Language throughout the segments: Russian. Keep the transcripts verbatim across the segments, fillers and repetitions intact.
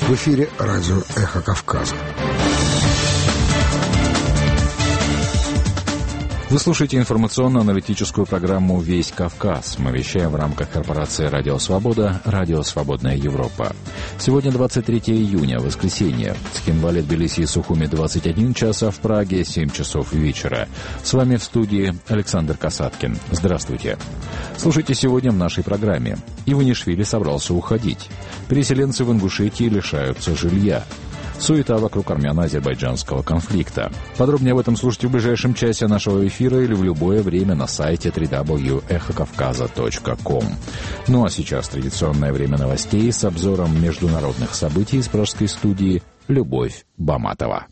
В эфире радио «Эхо Кавказа». Вы слушаете информационно-аналитическую программу «Весь Кавказ». Мы вещаем в рамках корпорации «Радио Свобода», «Радио Свободная Европа». Сегодня двадцать третьего июня, воскресенье. В Цхинвале, Тбилиси и Сухуми двадцать один час, а в Праге семь часов вечера. С вами в студии Александр Касаткин. Здравствуйте. Слушайте сегодня в нашей программе. Иванишвили собрался уходить. Переселенцы в Ингушетии лишаются жилья. Суета вокруг армяно-азербайджанского конфликта. Подробнее об этом слушайте в ближайшем часе нашего эфира или в любое время на сайте дабл ю дабл ю дабл ю точка эхо кавказа точка ком. Ну а сейчас традиционное время новостей с обзором международных событий из пражской студии Любовь Баматова.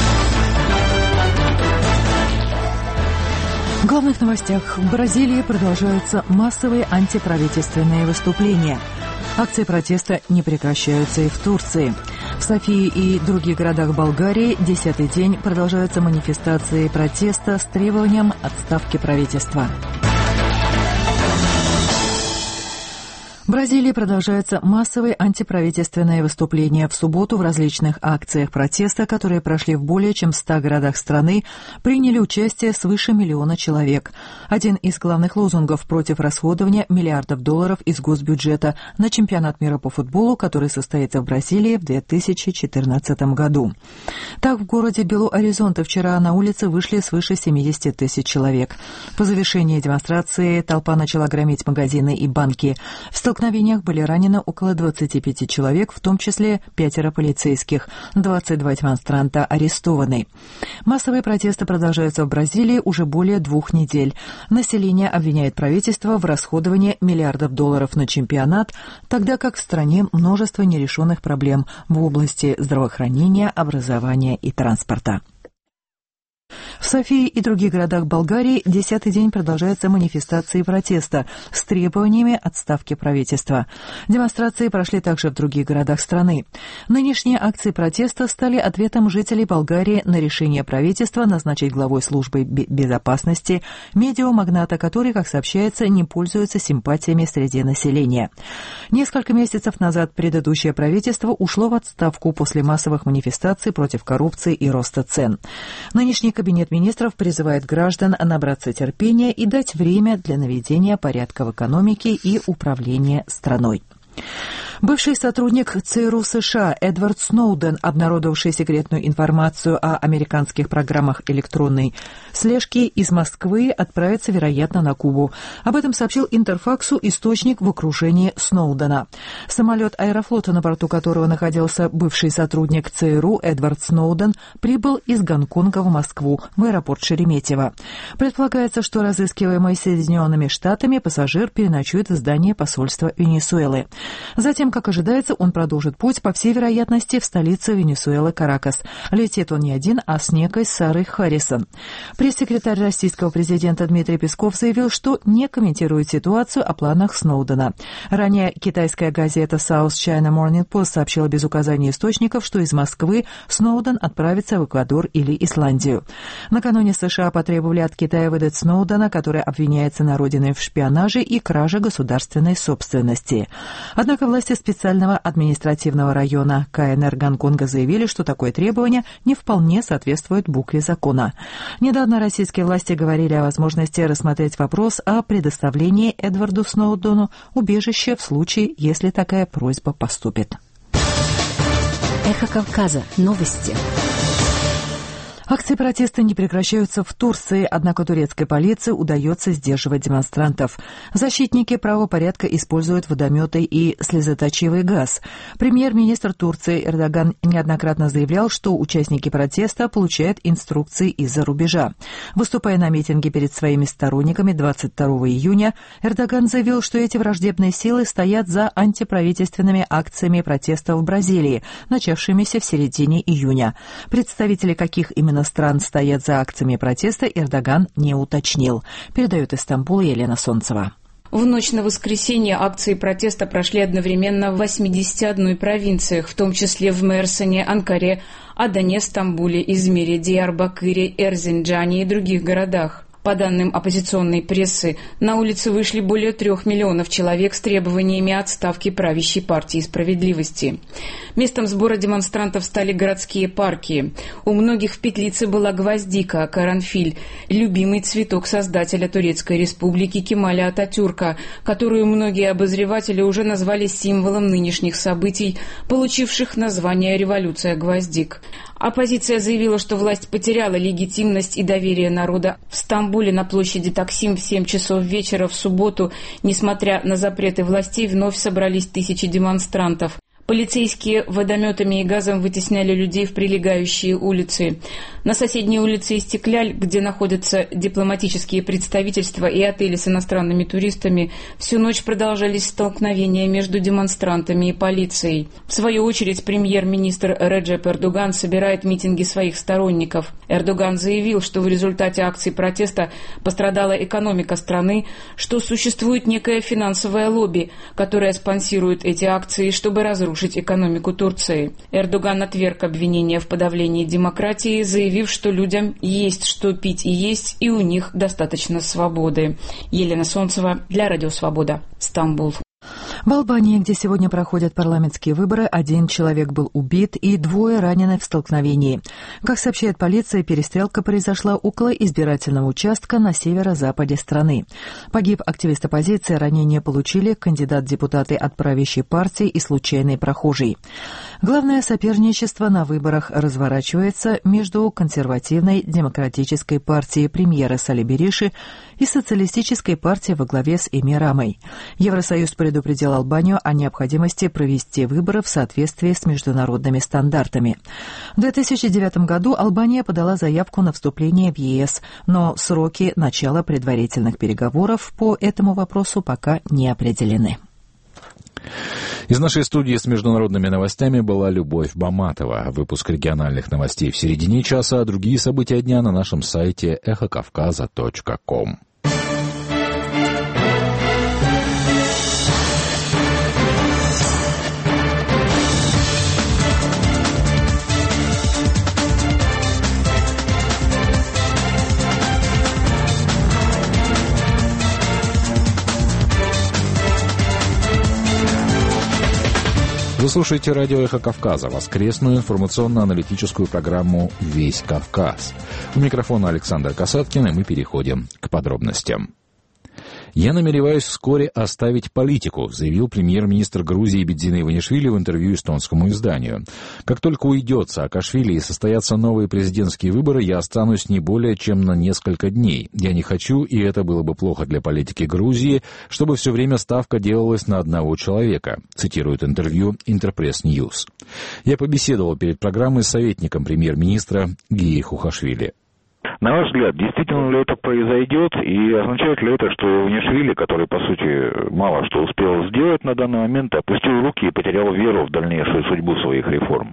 В главных новостях. В Бразилии продолжаются массовые антиправительственные выступления. Акции протеста не прекращаются и в Турции. В Софии и других городах Болгарии десятый день продолжаются манифестации протеста с требованием отставки правительства. В Бразилии продолжаются массовые антиправительственные выступления. В субботу в различных акциях протеста, которые прошли в более чем ста городах страны, приняли участие свыше миллиона человек. Один из главных лозунгов против расходования миллиардов долларов из госбюджета на чемпионат мира по футболу, который состоится в Бразилии в две тысячи четырнадцатом году. Так, в городе Белу-Оризонте вчера на улице вышли свыше семидесяти тысяч человек. По завершении демонстрации толпа начала громить магазины и банки. В В столкновениях были ранены около двадцати пяти человек, в том числе пятеро полицейских, двадцать два демонстранта арестованы. Массовые протесты продолжаются в Бразилии уже более двух недель. Население обвиняет правительство в расходовании миллиардов долларов на чемпионат, тогда как в стране множество нерешенных проблем в области здравоохранения, образования и транспорта. В Софии и других городах Болгарии десятый день продолжаются манифестации протеста с требованиями отставки правительства. Демонстрации прошли также в других городах страны. Нынешние акции протеста стали ответом жителей Болгарии на решение правительства назначить главой службы безопасности медиамагната, который, как сообщается, не пользуется симпатиями среди населения. Несколько месяцев назад предыдущее правительство ушло в отставку после массовых манифестаций против коррупции и роста цен. Нынешний Кабинет министров призывает граждан набраться терпения и дать время для наведения порядка в экономике и управления страной. Бывший сотрудник ЦРУ США Эдвард Сноуден, обнародовавший секретную информацию о американских программах электронной слежки, из Москвы отправится, вероятно, на Кубу. Об этом сообщил Интерфаксу источник в окружении Сноудена. Самолет Аэрофлота, на борту которого находился бывший сотрудник ЦРУ Эдвард Сноуден, прибыл из Гонконга в Москву, в аэропорт Шереметьево. Предполагается, что разыскиваемый Соединенными Штатами пассажир переночует в здании посольства Венесуэлы. Затем, как ожидается, он продолжит путь, по всей вероятности, в столицу Венесуэлы Каракас. Летит он не один, а с некой Сарой Харрисон. Пресс-секретарь российского президента Дмитрий Песков заявил, что не комментирует ситуацию о планах Сноудена. Ранее китайская газета South China Morning Post сообщила без указания источников, что из Москвы Сноуден отправится в Эквадор или Исландию. Накануне США потребовали от Китая выдать Сноудена, который обвиняется на родине в шпионаже и краже государственной собственности. Однако власти специального административного района КНР Гонконга заявили, что такое требование не вполне соответствует букве закона. Недавно российские власти говорили о возможности рассмотреть вопрос о предоставлении Эдварду Сноудену убежища в случае, если такая просьба поступит. Эхо Кавказа. Новости. Акции протеста не прекращаются в Турции, однако турецкой полиции удается сдерживать демонстрантов. Защитники правопорядка используют водометы и слезоточивый газ. Премьер-министр Турции Эрдоган неоднократно заявлял, что участники протеста получают инструкции из-за рубежа. Выступая на митинге перед своими сторонниками двадцать второго июня, Эрдоган заявил, что эти враждебные силы стоят за антиправительственными акциями протеста в Бразилии, начавшимися в середине июня. Представители каких именно стран стоят за акциями протеста, Эрдоган не уточнил. Передает из Стамбула Елена Солнцева. В ночь на воскресенье акции протеста прошли одновременно в восьмидесяти одной провинциях, в том числе в Мерсине, Анкаре, Адане, Стамбуле, Измире, Диярбакыре, Эрзинджане и других городах. По данным оппозиционной прессы, на улицы вышли более трех миллионов человек с требованиями отставки правящей партии справедливости. Местом сбора демонстрантов стали городские парки. У многих в петлице была гвоздика, каранфиль, любимый цветок создателя Турецкой республики Кемаля Ататюрка, которую многие обозреватели уже назвали символом нынешних событий, получивших название «Революция гвоздик». Оппозиция заявила, что власть потеряла легитимность и доверие народа. В Стамбуле на площади Таксим в семь часов вечера в субботу, несмотря на запреты властей, вновь собрались тысячи демонстрантов. Полицейские водометами и газом вытесняли людей в прилегающие улицы. На соседней улице Истекляль, где находятся дипломатические представительства и отели с иностранными туристами, всю ночь продолжались столкновения между демонстрантами и полицией. В свою очередь, премьер-министр Реджеп Эрдоган собирает митинги своих сторонников. Эрдоган заявил, что в результате акций протеста пострадала экономика страны, что существует некое финансовое лобби, которое спонсирует эти акции, чтобы разрушить экономику Турции. Эрдоган отверг обвинения в подавлении демократии, заявив, что людям есть что пить и есть, и у них достаточно свободы. Елена Солнцева для Радио Свобода, Стамбул. В Албании, где сегодня проходят парламентские выборы, один человек был убит и двое ранены в столкновении. Как сообщает полиция, перестрелка произошла около избирательного участка на северо-западе страны. Погиб активист оппозиции, ранения получили кандидат-депутаты от правящей партии и случайный прохожий. Главное соперничество на выборах разворачивается между консервативной демократической партией премьера Сали Бериши и социалистической партией во главе с Эми Рамой. Евросоюз предупредил Албанию о необходимости провести выборы в соответствии с международными стандартами. В две тысячи девятом году Албания подала заявку на вступление в ЕС, но сроки начала предварительных переговоров по этому вопросу пока не определены. Из нашей студии с международными новостями была Любовь Баматова. Выпуск региональных новостей в середине часа, а другие события дня на нашем сайте эхо кавказа точка ком. Вы слушаете радио «Эхо Кавказа», воскресную информационно-аналитическую программу «Весь Кавказ». У микрофона Александр Касаткин, и мы переходим к подробностям. «Я намереваюсь вскоре оставить политику», заявил премьер-министр Грузии Бедзина Иванишвили в интервью эстонскому изданию. «Как только уйдет Саакашвили и состоятся новые президентские выборы, я останусь не более чем на несколько дней. Я не хочу, и это было бы плохо для политики Грузии, чтобы все время ставка делалась на одного человека», цитирует интервью Интерпресс Ньюс. «Я побеседовал перед программой с советником премьер-министра Гии Хухашвили». На ваш взгляд, действительно ли это произойдет, и означает ли это, что Иванишвили, который, по сути, мало что успел сделать на данный момент, опустил руки и потерял веру в дальнейшую судьбу своих реформ?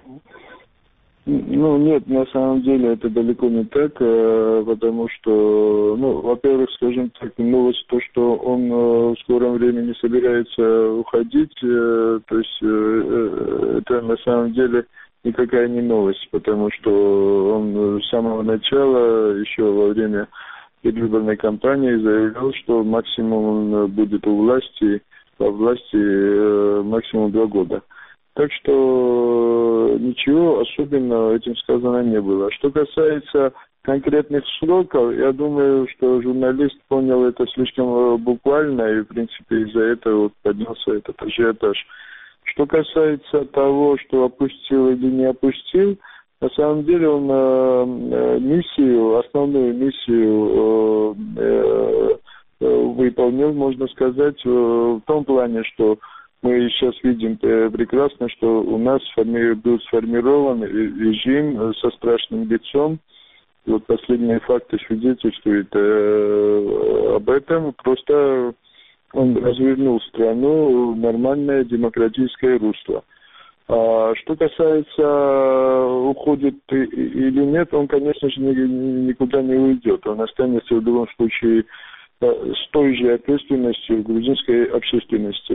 Ну, нет, на самом деле это далеко не так, потому что, ну, во-первых, скажем так, новость то, что он в скором времени собирается уходить, то есть это на самом деле никакая не новость, потому что он с самого начала, еще во время предвыборной кампании, заявлял, что максимум он будет у власти, во власти максимум два года. Так что ничего особенного этим сказано не было. Что касается конкретных сроков, я думаю, что журналист понял это слишком буквально, и, в принципе, из-за этого вот поднялся этот ажиотаж. Что касается того, что опустил или не опустил, на самом деле он э, миссию, основную миссию э, э, выполнил, можно сказать, э, в том плане, что мы сейчас видим э, прекрасно, что у нас сформи- был сформирован режим со страшным лицом. Вот последние факты свидетельствуют э, об этом. Просто он развернул страну в нормальное демократическое русло. А что касается уходит или нет, он, конечно же, никуда не уйдет. Он останется в любом случае с той же ответственностью в грузинской общественности.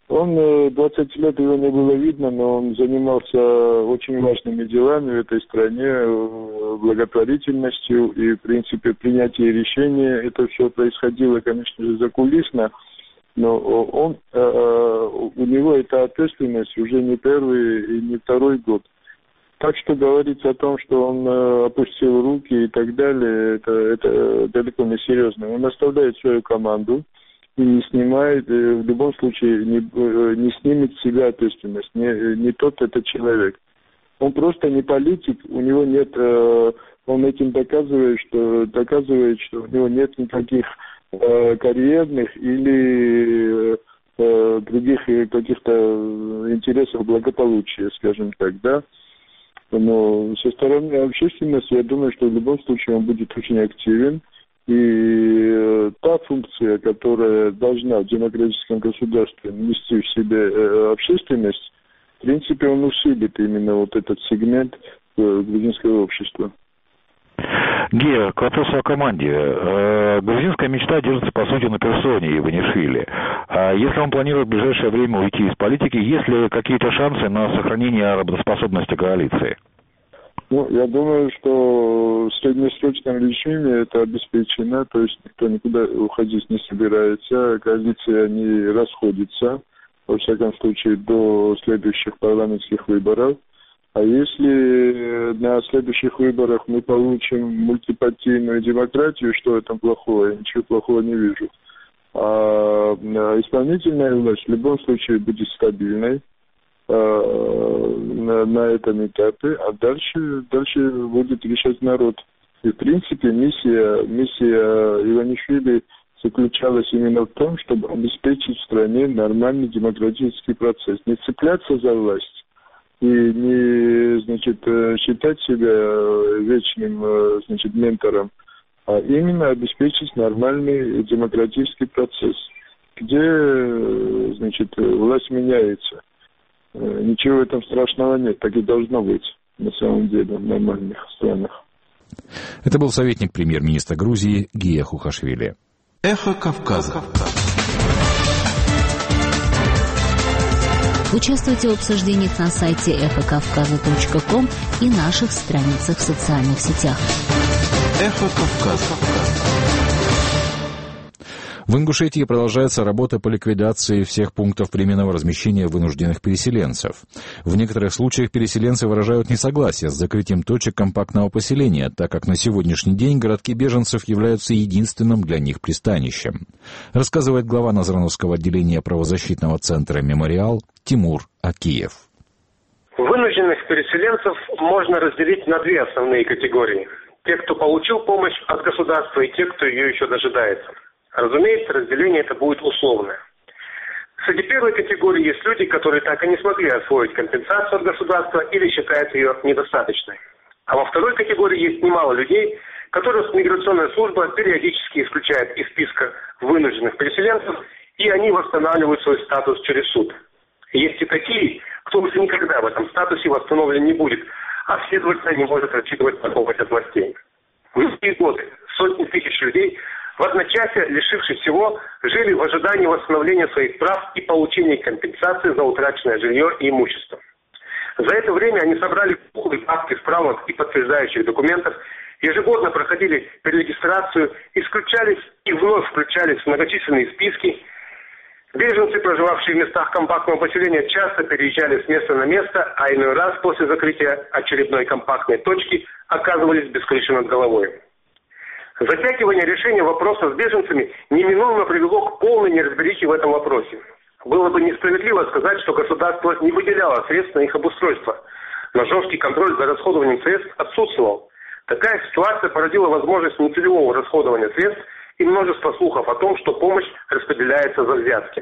Он двадцать лет его не было видно, но он занимался очень важными делами в этой стране, благотворительностью и, в принципе, принятие решений. Это все происходило, конечно же, закулисно, но он, у него эта ответственность уже не первый и не второй год. Так что говорить о том, что он опустил руки и так далее, это, это далеко не серьезно. Он оставляет свою команду и не снимает, в любом случае не, не снимет с себя ответственность, не, не тот этот человек. Он просто не политик, у него нет, он этим доказывает, что, доказывает, что у него нет никаких карьерных или других каких-то интересов благополучия, скажем так, да. Но со стороны общественности, я думаю, что в любом случае он будет очень активен. И та функция, которая должна в демократическом государстве нести в себе общественность, в принципе, он усилит именно вот этот сегмент грузинского общества. Гея, к вопросу о команде. Грузинская мечта держится, по сути, на персоне Иванишвили. А если он планирует в ближайшее время уйти из политики, есть ли какие-то шансы на сохранение работоспособности коалиции? Ну, я думаю, что в среднесрочном режиме это обеспечено, то есть никто никуда уходить не собирается, коалиции они расходятся, во всяком случае, до следующих парламентских выборов. А если на следующих выборах мы получим мультипартийную демократию, что в этом плохого? Я ничего плохого не вижу. А исполнительная власть в любом случае будет стабильной на, на этом этапе, а дальше, дальше будет решать народ. И, в принципе, миссия, миссия Иванишвили заключалась именно в том, чтобы обеспечить в стране нормальный демократический процесс. Не цепляться за власть и не, значит, считать себя вечным, значит, ментором, а именно обеспечить нормальный демократический процесс, где, значит, власть меняется. Ничего в этом страшного нет, так и должно быть на самом деле в нормальных странах. Это был советник премьер-министра Грузии Гия Хухашвили. Эхо Кавказа. Участвуйте в обсуждениях на сайте эхо кавказа точка ком и наших страницах в социальных сетях. Эхо Кавказа. В Ингушетии продолжается работа по ликвидации всех пунктов временного размещения вынужденных переселенцев. В некоторых случаях переселенцы выражают несогласие с закрытием точек компактного поселения, так как на сегодняшний день городки беженцев являются единственным для них пристанищем. Рассказывает глава Назрановского отделения правозащитного центра «Мемориал» Тимур Акиев. Вынужденных переселенцев можно разделить на две основные категории. Те, кто получил помощь от государства, и те, кто ее еще дожидается. Разумеется, разделение это будет условное. Среди первой категории есть люди, которые так и не смогли освоить компенсацию от государства или считают ее недостаточной. А во второй категории есть немало людей, которых миграционная служба периодически исключает из списка вынужденных переселенцев, и они восстанавливают свой статус через суд. Есть и такие, кто уже никогда в этом статусе восстановлен не будет, а следовательно не может рассчитывать на помощь от властей. В эти годы сотни тысяч людей, в одночасье, лишившись всего, жили в ожидании восстановления своих прав и получения компенсации за утраченное жилье и имущество. За это время они собрали полные папки справок и подтверждающих документов, ежегодно проходили перерегистрацию, исключались и вновь включались в многочисленные списки. Беженцы, проживавшие в местах компактного поселения, часто переезжали с места на место, а иной раз после закрытия очередной компактной точки оказывались без крыши над головой. Затягивание решения вопроса с беженцами неминуемо привело к полной неразберихе в этом вопросе. Было бы несправедливо сказать, что государство не выделяло средств на их обустройство, но жесткий контроль за расходованием средств отсутствовал. Такая ситуация породила возможность нецелевого расходования средств и множество слухов о том, что помощь распределяется за взятки.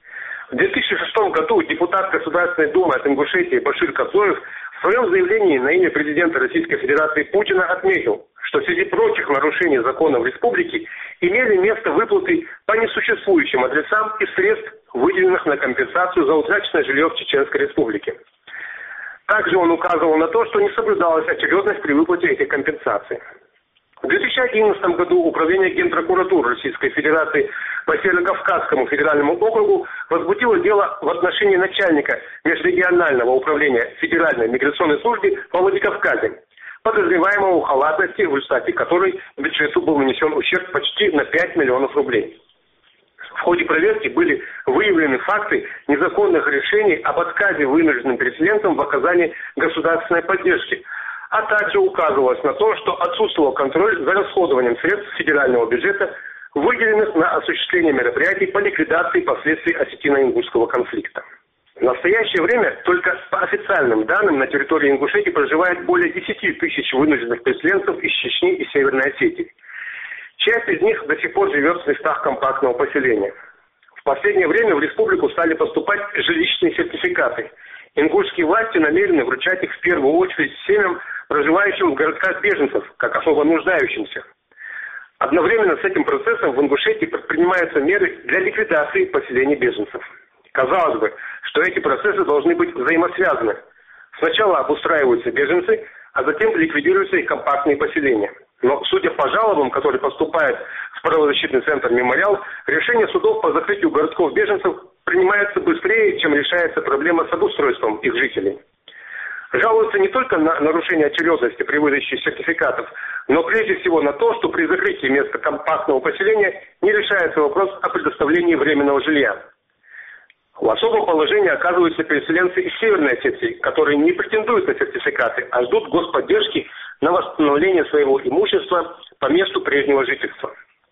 В две тысячи шестом году депутат Государственной Думы от Ингушетии Башир Капсоев в своем заявлении на имя президента Российской Федерации Путина отметил, что среди прочих нарушений законов республики имели место выплаты по несуществующим адресам и средств, выделенных на компенсацию за утраченное жилье в Чеченской Республике. Также он указывал на то, что не соблюдалась очередность при выплате этих компенсаций. В две тысячи одиннадцатом году Управление Генпрокуратуры Российской Федерации по Северо-Кавказскому федеральному округу возбудило дело в отношении начальника межрегионального управления Федеральной миграционной службы по Владикавказе, подозреваемого в халатности, в результате которой бюджету был нанесен ущерб почти на пять миллионов рублей. В ходе проверки были выявлены факты незаконных решений об отказе вынужденным переселенцам в оказании государственной поддержки, а также указывалось на то, что отсутствовал контроль за расходованием средств федерального бюджета, выделенных на осуществление мероприятий по ликвидации последствий осетино-ингушского конфликта. В настоящее время только по официальным данным на территории Ингушетии проживает более десяти тысяч вынужденных переселенцев из Чечни и Северной Осетии. Часть из них до сих пор живет в местах компактного поселения. В последнее время в республику стали поступать жилищные сертификаты. Ингушские власти намерены вручать их в первую очередь семьям, проживающим в городках беженцев, как особо нуждающимся. Одновременно с этим процессом в Ингушетии предпринимаются меры для ликвидации поселений беженцев. Казалось бы, что эти процессы должны быть взаимосвязаны. Сначала обустраиваются беженцы, а затем ликвидируются их компактные поселения. Но, судя по жалобам, которые поступают в правозащитный центр «Мемориал», решение судов по закрытию городков беженцев принимается быстрее, чем решается проблема с обустройством их жителей. Жалуются не только на нарушение очередности при выдаче сертификатов, но прежде всего на то, что при закрытии места компактного поселения не решается вопрос о предоставлении временного жилья. В особом положении оказываются переселенцы из Северной Осетии, которые не претендуют на сертификаты, а ждут господдержки на восстановление своего имущества по месту прежнего жительства.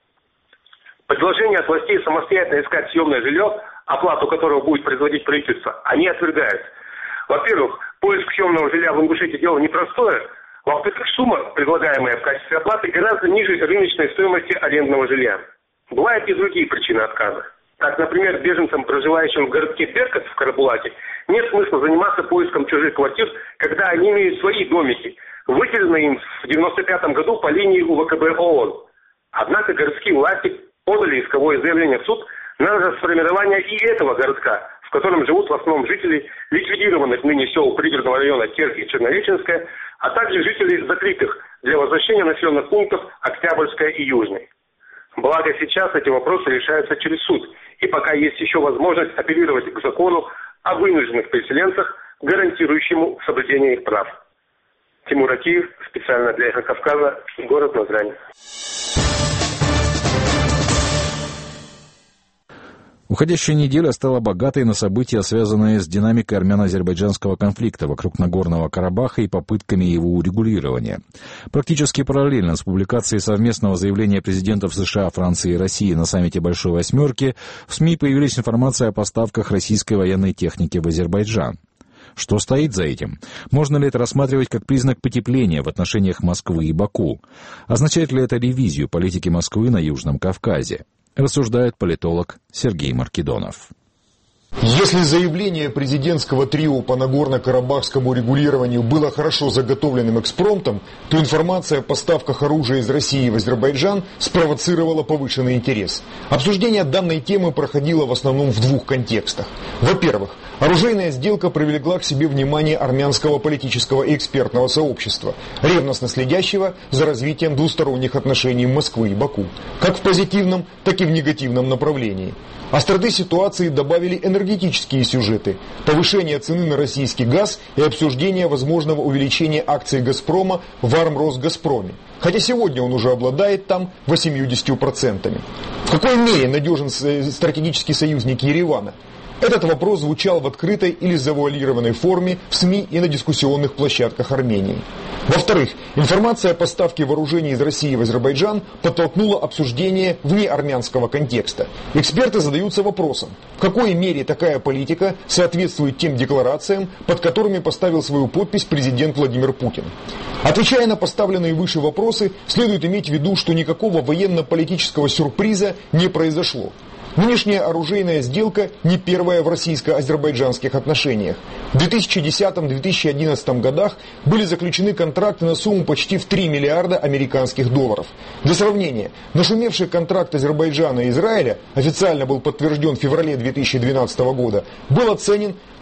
Предложение от властей самостоятельно искать съемное жилье, оплату которого будет производить правительство, они отвергают. Во-первых, поиск съемного жилья в Ингушетии дело непростое. Во-вторых, сумма, предлагаемая в качестве оплаты, гораздо ниже рыночной стоимости арендного жилья. Бывают и другие причины отказа. Так, например, беженцам, проживающим в городке Беркут в Карабулаке, нет смысла заниматься поиском чужих квартир, когда они имеют свои домики, выделенные им в девяносто пятом году по линии УВКБ ООН. Однако городские власти подали исковое заявление в суд на расформирование и этого городка, в котором живут в основном жители ликвидированных ныне сел пригородного района Терк и Чернореченская, а также жители закрытых для возвращения населенных пунктов Октябрьская и Южный. Благо сейчас эти вопросы решаются через суд, и пока есть еще возможность апеллировать к закону о вынужденных переселенцах, гарантирующему соблюдение их прав. Тимур Акиев, специально для «Эхо Кавказа», город Назрань. Уходящая неделя стала богатой на события, связанные с динамикой армяно-азербайджанского конфликта вокруг Нагорного Карабаха и попытками его урегулирования. Практически параллельно с публикацией совместного заявления президентов США, Франции и России на саммите Большой Восьмерки в СМИ появилась информация о поставках российской военной техники в Азербайджан. Что стоит за этим? Можно ли это рассматривать как признак потепления в отношениях Москвы и Баку? Означает ли это ревизию политики Москвы на Южном Кавказе? Рассуждает политолог Сергей Маркедонов. Если заявление президентского трио по Нагорно-Карабахскому регулированию было хорошо заготовленным экспромтом, то информация о поставках оружия из России в Азербайджан спровоцировала повышенный интерес. Обсуждение данной темы проходило в основном в двух контекстах. Во-первых, оружейная сделка привлекла к себе внимание армянского политического и экспертного сообщества, ревностно следящего за развитием двусторонних отношений Москвы и Баку, как в позитивном, так и в негативном направлении. Остроты ситуации добавили энергетические сюжеты, повышение цены на российский газ и обсуждение возможного увеличения акций «Газпрома» в «Армросгазпроме». Хотя сегодня он уже обладает там восемьюдесятью процентами. В какой мере надежен стратегический союзник Еревана? Этот вопрос звучал в открытой или завуалированной форме в СМИ и на дискуссионных площадках Армении. Во-вторых, информация о поставке вооружений из России в Азербайджан подтолкнула обсуждение вне армянского контекста. Эксперты задаются вопросом, в какой мере такая политика соответствует тем декларациям, под которыми поставил свою подпись президент Владимир Путин. Отвечая на поставленные выше вопросы, следует иметь в виду, что никакого военно-политического сюрприза не произошло. Нынешняя оружейная сделка не первая в российско-азербайджанских отношениях. В две тысячи десятом — две тысячи одиннадцатом годах были заключены контракты на сумму почти в три миллиарда американских долларов. Для сравнения, нашумевший контракт Азербайджана и Израиля, официально был подтвержден в феврале две тысячи двенадцатого года, был оценен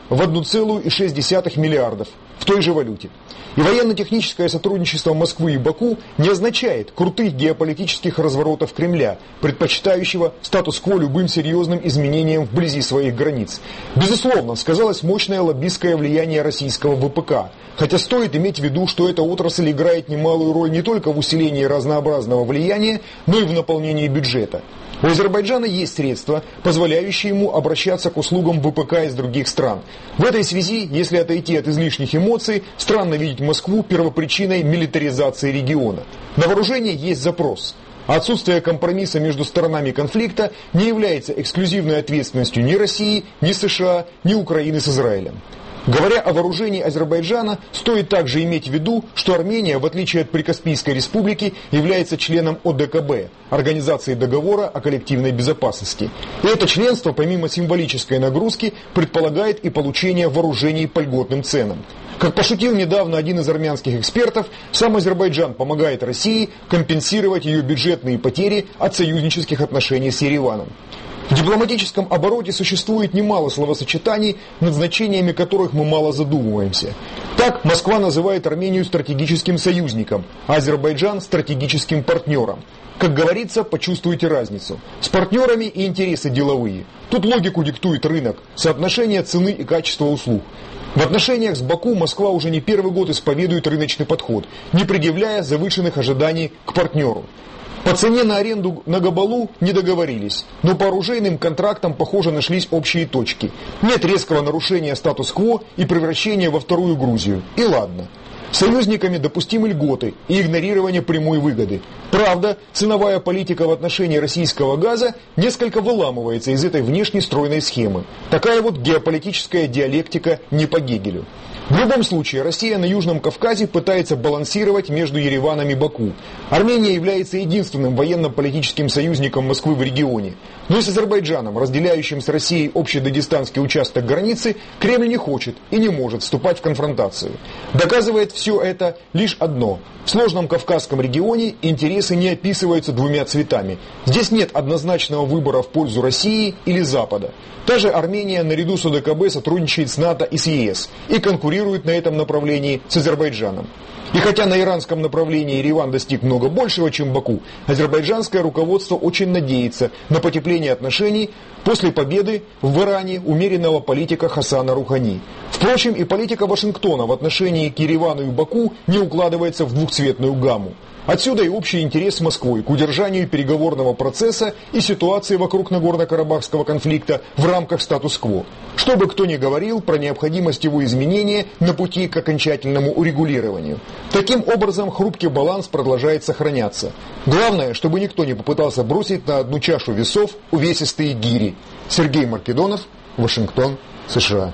в одна целая шесть десятых миллиардов в той же валюте. И военно-техническое сотрудничество Москвы и Баку не означает крутых геополитических разворотов Кремля, предпочитающего статус-кво любым серьезным изменениям вблизи своих границ. Безусловно, сказалось мощное лоббистское влияние российского вэ пэ ка, хотя стоит иметь в виду, что эта отрасль играет немалую роль не только в усилении разнообразного влияния, но и в наполнении бюджета. У Азербайджана есть средства, позволяющие ему обращаться к услугам вэ пэ ка из других стран. В этой связи, если отойти от излишних эмоций, странно видеть Москву первопричиной милитаризации региона. На вооружение есть запрос. А отсутствие компромисса между сторонами конфликта не является эксклюзивной ответственностью ни России, ни США, ни Украины с Израилем. Говоря о вооружении Азербайджана, стоит также иметь в виду, что Армения, в отличие от Прикаспийской республики, является членом о дэ ка бэ, Организации договора о коллективной безопасности. И это членство, помимо символической нагрузки, предполагает и получение вооружений по льготным ценам. Как пошутил недавно один из армянских экспертов, сам Азербайджан помогает России компенсировать ее бюджетные потери от союзнических отношений с Ереваном. В дипломатическом обороте существует немало словосочетаний, над значениями которых мы мало задумываемся. Так, Москва называет Армению стратегическим союзником, а Азербайджан стратегическим партнером. Как говорится, почувствуйте разницу. С партнерами и интересы деловые. Тут логику диктует рынок, соотношение цены и качества услуг. В отношениях с Баку Москва уже не первый год исповедует рыночный подход, не предъявляя завышенных ожиданий к партнеру. По цене на аренду на Габалу не договорились, но по оружейным контрактам, похоже, нашлись общие точки. Нет резкого нарушения статус-кво и превращения во вторую Грузию. И ладно. Союзниками допустимы льготы и игнорирование прямой выгоды. Правда, ценовая политика в отношении российского газа несколько выламывается из этой внешней стройной схемы. Такая вот геополитическая диалектика не по Гегелю. В любом случае, Россия на Южном Кавказе пытается балансировать между Ереваном и Баку. Армения является единственным военно-политическим союзником Москвы в регионе. Но и с Азербайджаном, разделяющим с Россией общедагестанский участок границы, Кремль не хочет и не может вступать в конфронтацию. Доказывает все это лишь одно. В сложном Кавказском регионе интересы не описываются двумя цветами. Здесь нет однозначного выбора в пользу России или Запада. Та же Армения наряду с о дэ ка бэ сотрудничает с НАТО и с е эс и конкурирует на этом направлении с Азербайджаном. И хотя на иранском направлении Ереван достиг много большего, чем Баку, азербайджанское руководство очень надеется на потепление отношений после победы в Иране умеренного политика Хасана Рухани. Впрочем, и политика Вашингтона в отношении к Еревану и Баку не укладывается в двухцветную гамму. Отсюда и общий интерес с Москвой к удержанию переговорного процесса и ситуации вокруг Нагорно-Карабахского конфликта в рамках статус-кво. Что бы кто ни говорил про необходимость его изменения на пути к окончательному урегулированию. Таким образом, хрупкий баланс продолжает сохраняться. Главное, чтобы никто не попытался бросить на одну чашу весов увесистые гири. Сергей Маркедонов, Вашингтон, США.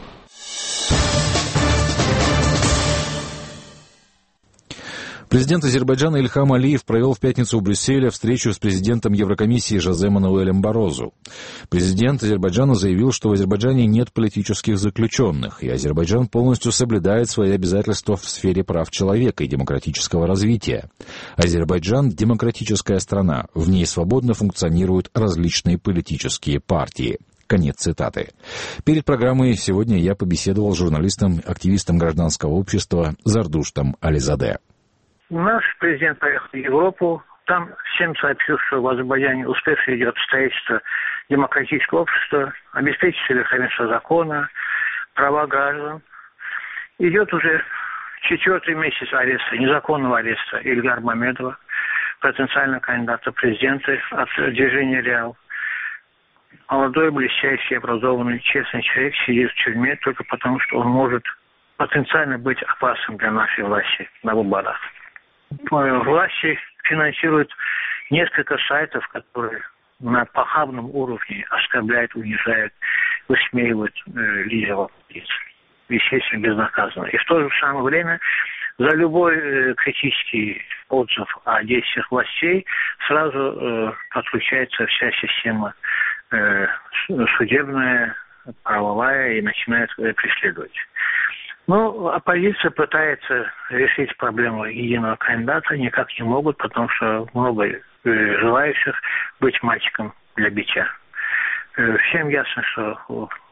Президент Азербайджана Ильхам Алиев провел в пятницу в Брюсселе встречу с президентом Еврокомиссии Жозе Мануэлем Баррозу. Президент Азербайджана заявил, что в Азербайджане нет политических заключенных, и Азербайджан полностью соблюдает свои обязательства в сфере прав человека и демократического развития. Азербайджан – демократическая страна, в ней свободно функционируют различные политические партии. Конец цитаты. Перед программой сегодня я побеседовал с журналистом, активистом гражданского общества Зардуштом Ализаде. Наш президент поехал в Европу, там всем сообщил, что в Азербайджане успешно идет строительство демократического общества, обеспечится верховенство закона, права граждан. Идет уже четвертый месяц ареста, незаконного ареста Ильгара Мамедова, потенциального кандидата в президенты от движения «Реал». Молодой, блестящий, образованный, честный человек сидит в тюрьме только потому, что он может потенциально быть опасным для нашей власти на выборах. Власти финансируют несколько сайтов, которые на похабном уровне оскорбляют, унижают, высмеивают э, лидеров оппозиции. Естественно, безнаказанно. И в то же самое время за любой э, критический отзыв о действиях властей сразу э, отключается вся система э, судебная, правовая и начинает э, преследовать. Ну, оппозиция пытается решить проблему единого кандидата, никак не могут, потому что много э, желающих быть мальчиком для битья. Э, всем ясно, что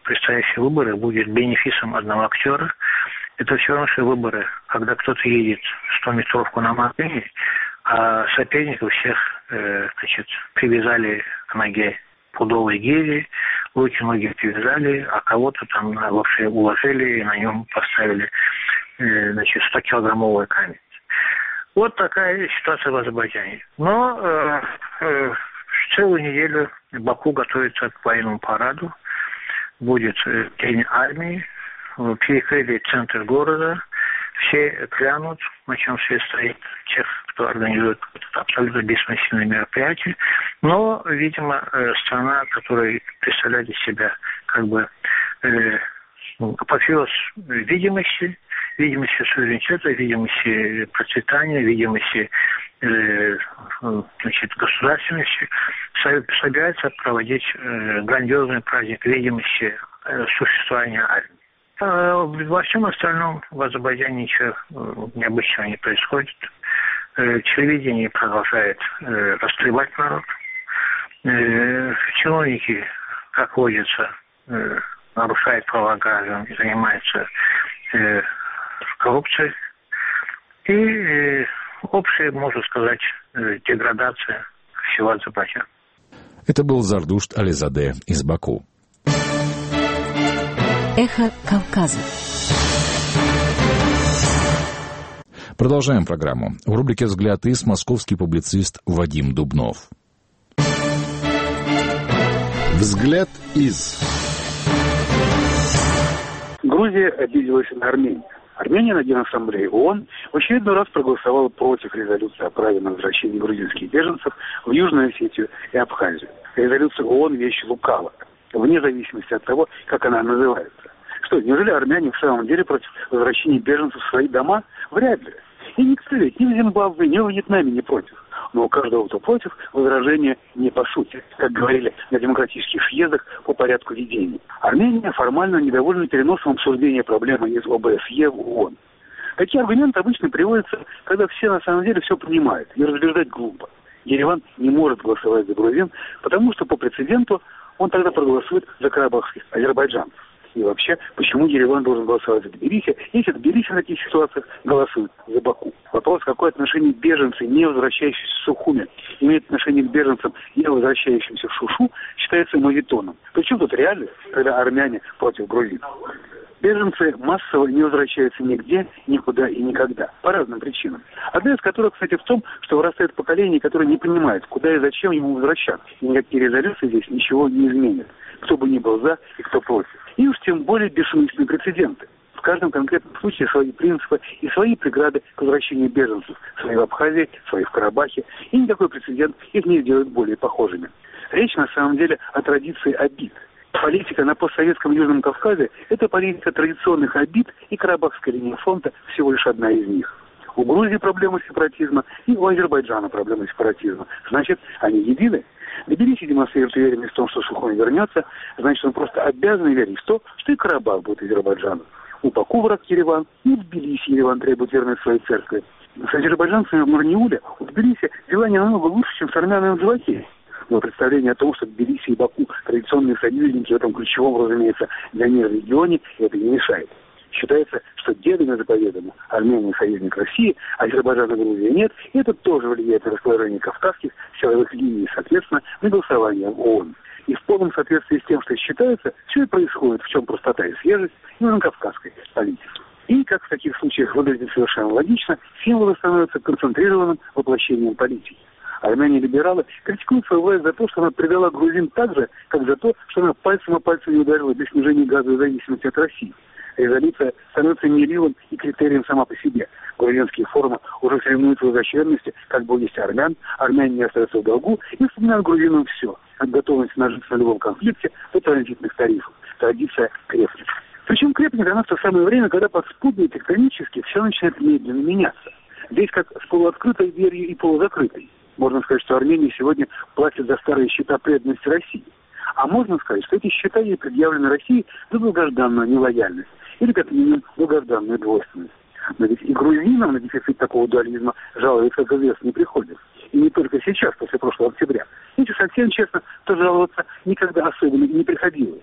предстоящие выборы будут бенефисом одного актера. Это все равно, что выборы, когда кто-то едет стометровку на машине, а соперников всех э, значит, привязали к ноге пудовые гири, руки-ноги привязали, а кого-то там вообще уложили и на нем поставили э, значит, сто-килограммовый камень. Вот такая ситуация в Азербайджане. Но э, э, целую неделю Баку готовится к военному параду. Будет э, день армии. Перекрыли центр города. Все клянут, на чем свет стоит, тех, кто организует абсолютно бессмысленные мероприятия. Но, видимо, э, страна, которая представляет из себя как бы э, апофеоз видимости, видимости суверенитета, видимости процветания, видимости э, значит, государственности, собирается проводить э, грандиозный праздник видимости э, существования армии. А во всем остальном в Азербайджане ничего э, необычного не происходит. Э, телевидение продолжает э, растлевать народ. Э, чиновники, как водится, э, нарушают права граждан и занимаются э, коррупцией. И э, общая, можно сказать, э, деградация всего Азербайджана. Это был Зардушт Ализаде из Баку. Эхо Кавказа. Продолжаем программу. В рубрике «Взгляд из» московский публицист Вадим Дубнов. Взгляд из. Грузия обиделась на Армению. Армения на Генассамблее ООН в очередной раз проголосовала против резолюции о праве на возвращение грузинских беженцев в Южную Осетию и Абхазию. Резолюция ООН – вещь лукавая, вне зависимости от того, как она называется. Что, неужели армяне в самом деле против возвращения беженцев в свои дома? Вряд ли. И никто ведь ни в Зимбабве, ни в Вьетнаме не против. Но у каждого, кто против, возражения не по сути, как говорили на демократических съездах по порядку ведения. Армения формально недовольна переносом обсуждения проблемы из ОБСЕ в ООН. Такие аргументы обычно приводятся, когда все на самом деле все понимают, и разубеждать глупо. Ереван не может голосовать за грузин, потому что по прецеденту он тогда проголосует за карабахских азербайджанцев. И вообще, почему Ереван должен голосовать за Тбилиси, если Тбилиси в таких ситуациях голосует за Баку? Вопрос, какое отношение беженцы, не возвращающиеся в Сухуми, имеют отношение к беженцам, не возвращающимся в Шушу, считается мавитоном. Причем тут реальность, когда армяне против грузин? Беженцы массово не возвращаются нигде, никуда и никогда. По разным причинам. Одна из которых, кстати, в том, что вырастает поколение, которое не понимает, куда и зачем ему возвращаться. И никакие резолюции здесь ничего не изменят. Кто бы ни был за и кто против. И уж тем более бессмысленные прецеденты. В каждом конкретном случае свои принципы и свои преграды к возвращению беженцев. Свои в Абхазии, свои в Карабахе. И никакой прецедент их не сделает более похожими. Речь на самом деле о традиции обид. Политика на постсоветском Южном Кавказе – это политика традиционных обид, и Карабахская линия фронта всего лишь одна из них. У Грузии проблема сепаратизма, и у Азербайджана проблема сепаратизма. Значит, они едины. Тбилиси демонстрирует уверенность в том, что Сухой вернется, значит, он просто обязан верить в то, что и Карабах будет Азербайджаном. У Баку враг Ереван, и в Тбилиси Ереван требует верность своей церкви. С азербайджанцами в Марниуле у Тбилиси дела не намного лучше, чем с армянами в Джавахире. Но представление о том, что Тбилиси и Баку традиционные союзники в этом ключевом, разумеется, для мира регионе, это не мешает. Считается, что дедами заповедано Армения союзник России, Азербайджан и Грузия нет, и это тоже влияет на расположение кавказских силовых линий, соответственно, на голосование в ООН. И в полном соответствии с тем, что считается, все и происходит, в чем простота и свежесть именно кавказской политики. И, как в таких случаях выглядит совершенно логично, символы становятся концентрированным воплощением политики. Армяне-либералы критикуют свою власть за то, что она предала грузин так же, как за то, что она пальцем о пальцем не ударила без снижения газовой зависимости от России. Резолюция становится мерилом и критерием сама по себе. Грузинские форумы уже соревнуются в изощренности, как бы есть армян, армяне не остаются в долгу и вспоминают грузинам все, от готовности нажиться на любом конфликте до транзитных тарифов. Традиция крепнет. Причем крепнет она в то самое время, когда подспудно и тектонически все начинает медленно меняться. Здесь как с полуоткрытой дверью и полузакрытой. Можно сказать, что Армения сегодня платит за старые счета преданности России. А можно сказать, что эти счета ей предъявлены России за долгожданную нелояльность. Или, как минимум, долгожданную двойственность. Но ведь и грузинам на дефицит такого дуализма жаловаться, как известно, не приходится. И не только сейчас, после прошлого октября. Если совсем честно, то жаловаться никогда особенно не приходилось. Но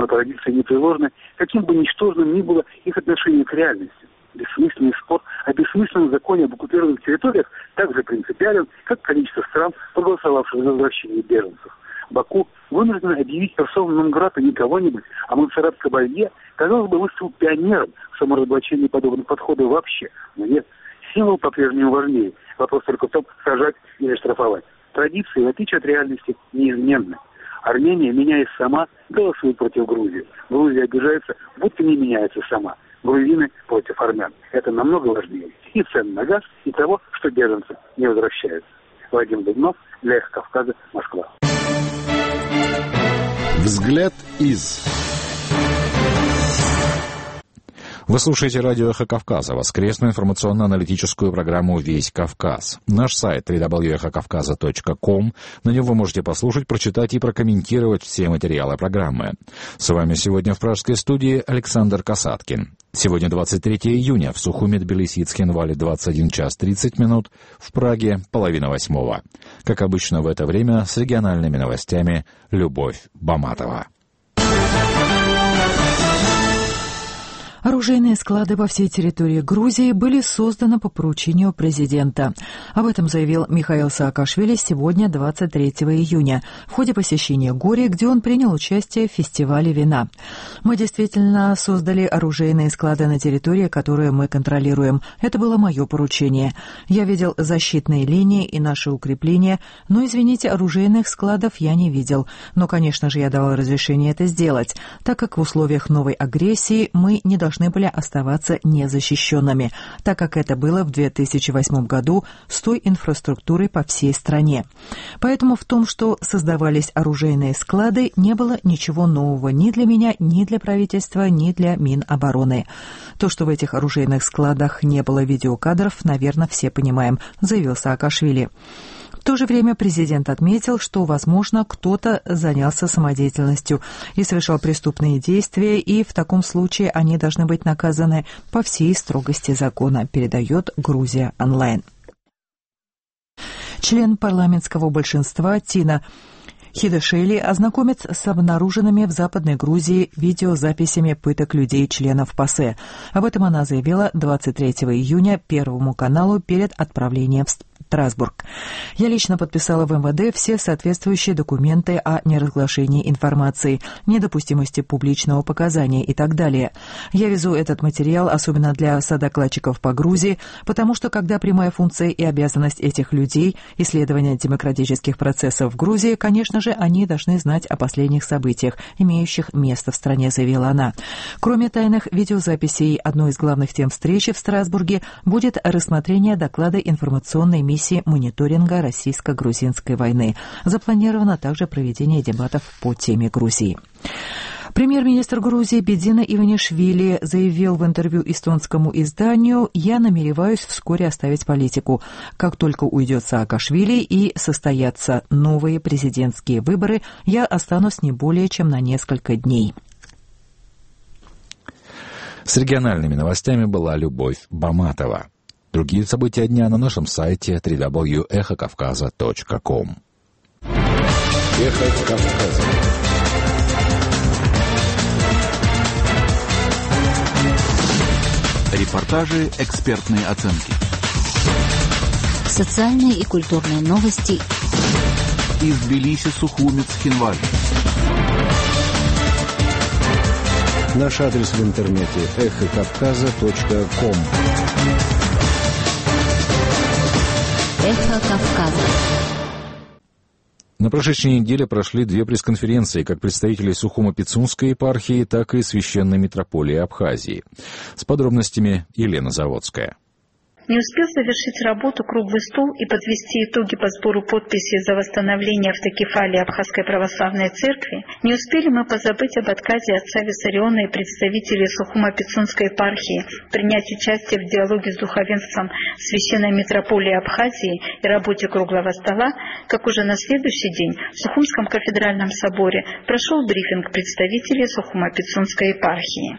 но традиции непреложны, каким бы ничтожным ни было их отношение к реальности. Бессмысленный спор о бессмысленном законе об оккупированных территориях так же принципиален, как количество стран, проголосовавших за возвращение беженцев. Баку вынужден объявить персону нон-грата не кого-нибудь, а Монсеррат Кабалье, казалось бы, выступил пионером в саморазоблачении подобных подходов вообще. Но нет, символ по-прежнему важнее. Вопрос только в том, сажать или штрафовать. Традиции, в отличие от реальности, неизменны. Армения, меняясь сама, голосует против Грузии. Грузия обижается, будто не меняется сама. Грузины против армян. Это намного важнее и цен на газ, и того, что беженцы не возвращаются. Вадим Дубнов, для «Эхо Кавказа», Москва. Взгляд из... Вы слушаете радио «Эхо Кавказа», воскресную информационно-аналитическую программу «Весь Кавказ». Наш сайт дабл ю дабл ю дабл ю точка эхо кавказа точка ком. На нем вы можете послушать, прочитать и прокомментировать все материалы программы. С вами сегодня в пражской студии Александр Касаткин. Сегодня двадцать третьего июня, в Сухуми Тбилиси-Цхинвале двадцать один час тридцать минут, в Праге половина восьмого. Как обычно в это время с региональными новостями Любовь Баматова. Оружейные склады по всей территории Грузии были созданы по поручению президента. Об этом заявил Михаил Саакашвили сегодня, двадцать третьего июня, в ходе посещения Гори, где он принял участие в фестивале вина. «Мы действительно создали оружейные склады на территории, которые мы контролируем. Это было мое поручение. Я видел защитные линии и наши укрепления, но, извините, оружейных складов я не видел. Но, конечно же, я дал разрешение это сделать, так как в условиях новой агрессии мы не должны должны были оставаться незащищенными, так как это было в две тысячи восьмом году с той инфраструктурой по всей стране. Поэтому в том, что создавались оружейные склады, не было ничего нового ни для меня, ни для правительства, ни для Минобороны. То, что в этих оружейных складах не было видеокадров, наверное, все понимаем, заявил Саакашвили. В то же время президент отметил, что, возможно, кто-то занялся самодеятельностью и совершал преступные действия, и в таком случае они должны быть наказаны по всей строгости закона, передает Грузия онлайн. Член парламентского большинства Тина Хидашели ознакомит с обнаруженными в Западной Грузии видеозаписями пыток людей-членов ПАСЕ. Об этом она заявила двадцать третьего июня Первому каналу перед отправлением в Страсбург. Я лично подписала в эм вэ дэ все соответствующие документы о неразглашении информации, недопустимости публичного показания и так далее. Я везу этот материал особенно для содокладчиков по Грузии, потому что когда прямая функция и обязанность этих людей — исследование демократических процессов в Грузии, конечно же, они должны знать о последних событиях, имеющих место в стране, заявила она. Кроме тайных видеозаписей, одной из главных тем встречи в Страсбурге будет рассмотрение доклада информационной миссии мониторинга российско-грузинской войны. Запланировано также проведение дебатов по теме Грузии. Премьер-министр Грузии Бедзина Иванишвили заявил в интервью эстонскому изданию: «Я намереваюсь вскоре оставить политику. Как только уйдет Саакашвили и состоятся новые президентские выборы, я останусь не более чем на несколько дней». С региональными новостями была Любовь Баматова. Другие события дня на нашем сайте дабл ю дабл ю дабл ю точка эхо кавказа точка ком. Эхо Кавказа. Репортажи, экспертные оценки. Социальные и культурные новости. Из Тбилиси, Сухуми, Цхинвале. Наш адрес в интернете эхо кавказа точка ком. Эхо Кавказа. На прошедшей неделе прошли две пресс-конференции как представителей Сухумо-Пицунской епархии, так и Священной митрополии Абхазии. С подробностями Елена Заводская. Не успел завершить работу круглый стол и подвести итоги по сбору подписей за восстановление автокефалии Абхазской православной церкви, не успели мы позабыть об отказе отца Виссариона и представителей Сухумо-Пицунской епархии принять участие в диалоге с духовенством Священной митрополии Абхазии и работе круглого стола, как уже на следующий день в Сухумском кафедральном соборе прошел брифинг представителей Сухумо-Пицунской епархии.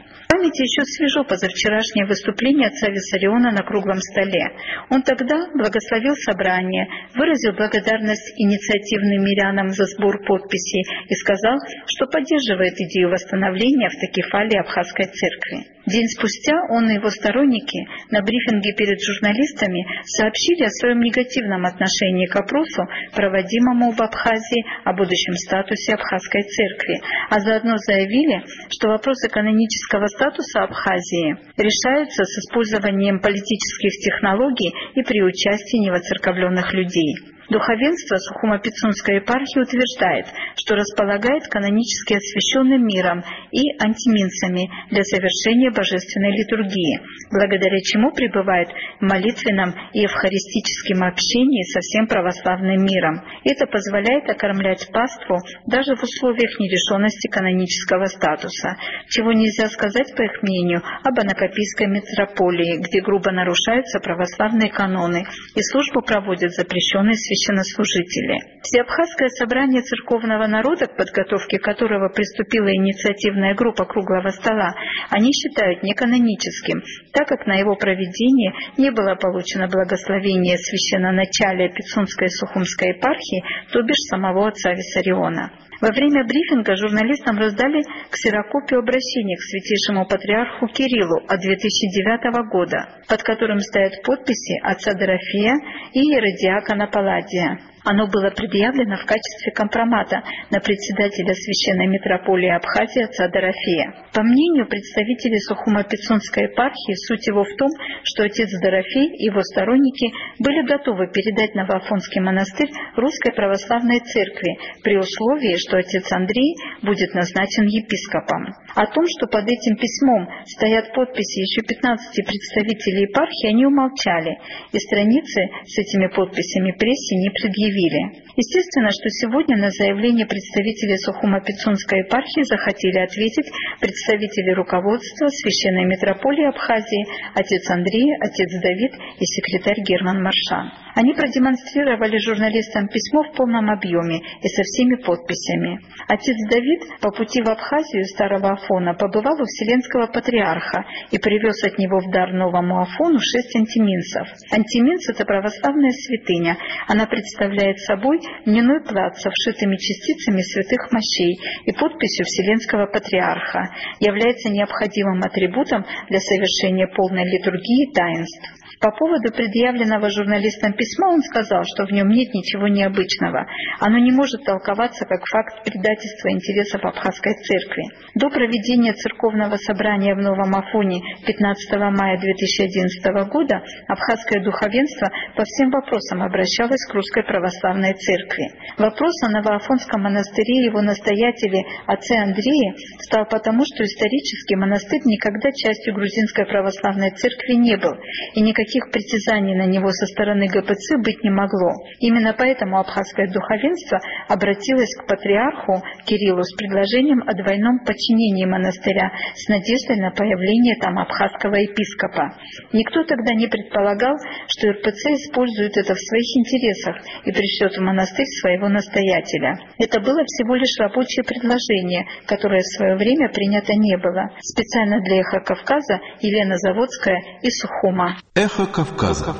памяти еще свежо позавчерашнее выступление отца Виссариона на круглом столе. Он тогда благословил собрание, выразил благодарность инициативным мирянам за сбор подписей и сказал, что поддерживает идею восстановления автокефалии Абхазской церкви. День спустя он и его сторонники на брифинге перед журналистами сообщили о своем негативном отношении к опросу, проводимому в Абхазии о будущем статусе Абхазской церкви, а заодно заявили, что вопросы канонического статуса Абхазии решаются с использованием политических технологий и при участии невоцерковленных людей. Духовенство Сухумо-Пицунской епархии утверждает, что располагает канонически освященным миром и антиминцами для совершения божественной литургии, благодаря чему пребывает в молитвенном и евхаристическом общении со всем православным миром. Это позволяет окормлять паству даже в условиях нерешенности канонического статуса, чего нельзя сказать, по их мнению, об Анакапийской митрополии, где грубо нарушаются православные каноны и службу проводят запрещенные священники. священнослужители. Всеабхазское собрание церковного народа, к подготовке которого приступила инициативная группа круглого стола, они считают неканоническим, так как на его проведение не было получено благословение священноначалия Пицунской и Сухумской епархии, то бишь самого отца Виссариона. Во время брифинга журналистам раздали ксерокопию обращения к святейшему патриарху Кириллу от две тысячи девятого года, под которым стоят подписи отца Дорофея и иеродиакона Палладия. Оно было предъявлено в качестве компромата на председателя Священной митрополии Абхазии отца Дорофея. По мнению представителей Сухумо-Пицунской епархии, суть его в том, что отец Дорофей и его сторонники были готовы передать Новоафонский монастырь Русской Православной Церкви при условии, что отец Андрей будет назначен епископом. О том, что под этим письмом стоят подписи еще пятнадцати представителей епархии, они умолчали, и страницы с этими подписями прессе не предъявили. Естественно, что сегодня на заявление представителей Сухумо-Пицунской епархии захотели ответить представители руководства Священной митрополии Абхазии, отец Андрей, отец Давид и секретарь Герман Маршан. Они продемонстрировали журналистам письмо в полном объеме и со всеми подписями. Отец Давид по пути в Абхазию из Старого Афона побывал у Вселенского патриарха и привез от него в дар Новому Афону шесть антиминцев. Антиминц – это православная святыня. Она представляет собой льняной плат со вшитыми частицами святых мощей и подписью Вселенского патриарха, является необходимым атрибутом для совершения полной литургии и таинств. По поводу предъявленного журналистам письма он сказал, что в нем нет ничего необычного. Оно не может толковаться как факт предательства интересов Абхазской церкви. До проведения церковного собрания в Новом Афоне пятнадцатого мая две тысячи одиннадцатого года абхазское духовенство по всем вопросам обращалось к Русской Православной Церкви. Вопрос о Новоафонском монастыре и его настоятеле отце Андрее стал потому, что исторически монастырь никогда частью Грузинской Православной Церкви не был, и никаких Никаких притязаний на него со стороны ГПЦ быть не могло. Именно поэтому абхазское духовенство обратилось к патриарху Кириллу с предложением о двойном подчинении монастыря с надеждой на появление там абхазского епископа. Никто тогда не предполагал, что РПЦ использует это в своих интересах и пришлет в монастырь своего настоятеля. Это было всего лишь рабочее предложение, которое в свое время принято не было. Специально для «Эхо Кавказа» Елена Заводская из Сухума. Эхо Кавказа.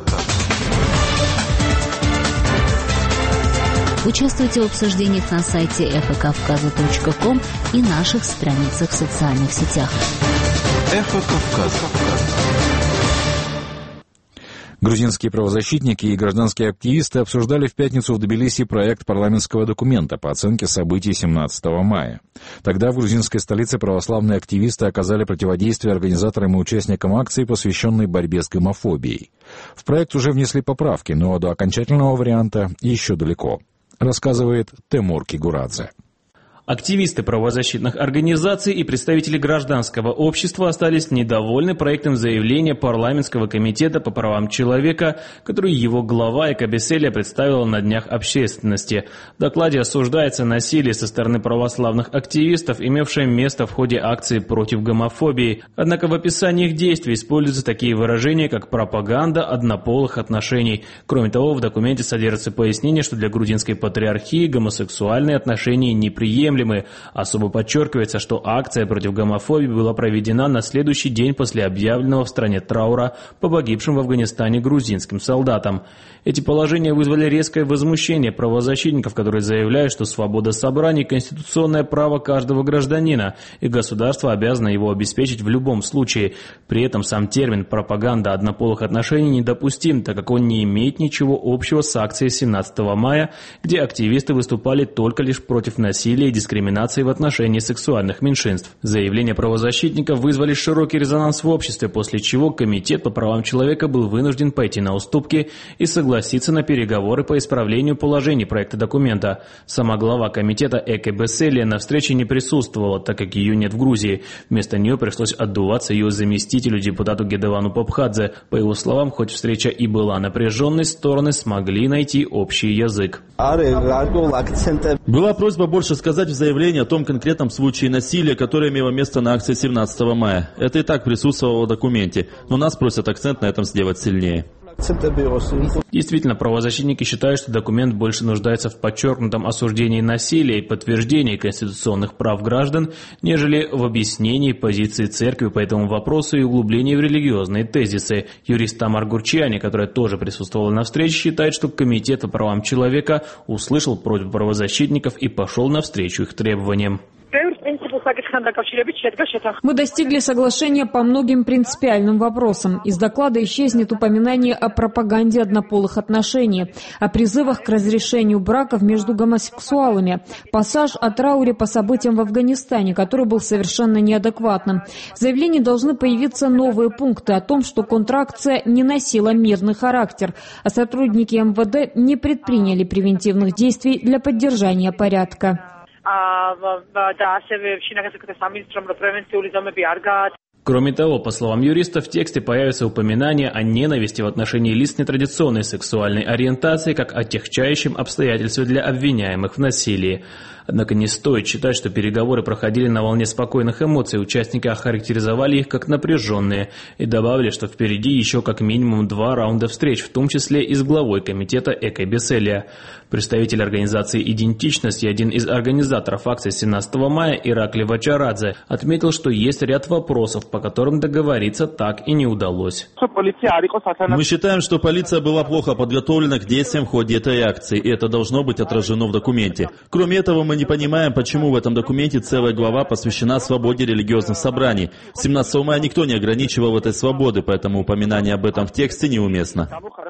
Участвуйте в обсуждениях на сайте эхо кавказа точка ком и наших страницах в социальных сетях. Эхо Кавказа. Грузинские правозащитники и гражданские активисты обсуждали в пятницу в Тбилиси проект парламентского документа по оценке событий семнадцатого мая. Тогда в грузинской столице православные активисты оказали противодействие организаторам и участникам акции, посвященной борьбе с гомофобией. В проект уже внесли поправки, но до окончательного варианта еще далеко, рассказывает Темур Кигурадзе. Активисты правозащитных организаций и представители гражданского общества остались недовольны проектом заявления Парламентского комитета по правам человека, который его глава Экабеселия представила на днях общественности. В докладе осуждается насилие со стороны православных активистов, имевшее место в ходе акции против гомофобии. Однако в описании их действий используются такие выражения, как пропаганда однополых отношений. Кроме того, в документе содержится пояснение, что для грузинской патриархии гомосексуальные отношения неприемлемы. неприемлемы. Особо подчеркивается, что акция против гомофобии была проведена на следующий день после объявленного в стране траура по погибшим в Афганистане грузинским солдатам. Эти положения вызвали резкое возмущение правозащитников, которые заявляют, что свобода собраний – конституционное право каждого гражданина, и государство обязано его обеспечить в любом случае. При этом сам термин «пропаганда однополых отношений» недопустим, так как он не имеет ничего общего с акцией семнадцатого мая, где активисты выступали только лишь против насилия и дискриминации в отношении сексуальных меньшинств. Заявления правозащитников вызвали широкий резонанс в обществе, после чего Комитет по правам человека был вынужден пойти на уступки и согласиться на переговоры по исправлению положений проекта документа. Сама глава комитета Эке Беселия на встрече не присутствовала, так как ее нет в Грузии. Вместо нее пришлось отдуваться ее заместителю, депутату Гедевану Попхадзе. По его словам, хоть встреча и была напряженной, стороны смогли найти общий язык. Была просьба больше сказать в заявлении о том конкретном случае насилия, которое имело место на акции семнадцатого мая. Это и так присутствовало в документе, но нас просят акцент на этом сделать сильнее. Действительно, правозащитники считают, что документ больше нуждается в подчеркнутом осуждении насилия и подтверждении конституционных прав граждан, нежели в объяснении позиции церкви по этому вопросу и углублении в религиозные тезисы. Юрист Тамар Гурчиани, которая тоже присутствовала на встрече, считает, что Комитет по правам человека услышал просьбу правозащитников и пошел навстречу их требованиям. Мы достигли соглашения по многим принципиальным вопросам. Из доклада исчезнет упоминание о пропаганде однополых отношений, о призывах к разрешению браков между гомосексуалами, пассаж о трауре по событиям в Афганистане, который был совершенно неадекватным. В заявлении должны появиться новые пункты о том, что контракция не носила мирный характер, а сотрудники эм вэ дэ не предприняли превентивных действий для поддержания порядка. Кроме того, по словам юриста, в тексте появится упоминание о ненависти в отношении лиц нетрадиционной сексуальной ориентации как отягчающем обстоятельстве для обвиняемых в насилии. Однако не стоит считать, что переговоры проходили на волне спокойных эмоций. Участники охарактеризовали их как напряженные и добавили, что впереди еще как минимум два раунда встреч, в том числе и с главой комитета Эке Беселия. Представитель организации «Идентичность» и один из организаторов акции семнадцатого мая Иракли Вачарадзе отметил, что есть ряд вопросов, по которым договориться так и не удалось. Мы считаем, что полиция была плохо подготовлена к действиям в ходе этой акции, и это должно быть отражено в документе. Кроме этого, мы не понимаем, почему в этом документе целая глава посвящена свободе религиозных собраний. семнадцатого мая никто не ограничивал этой свободы, поэтому упоминание об этом в тексте неуместно.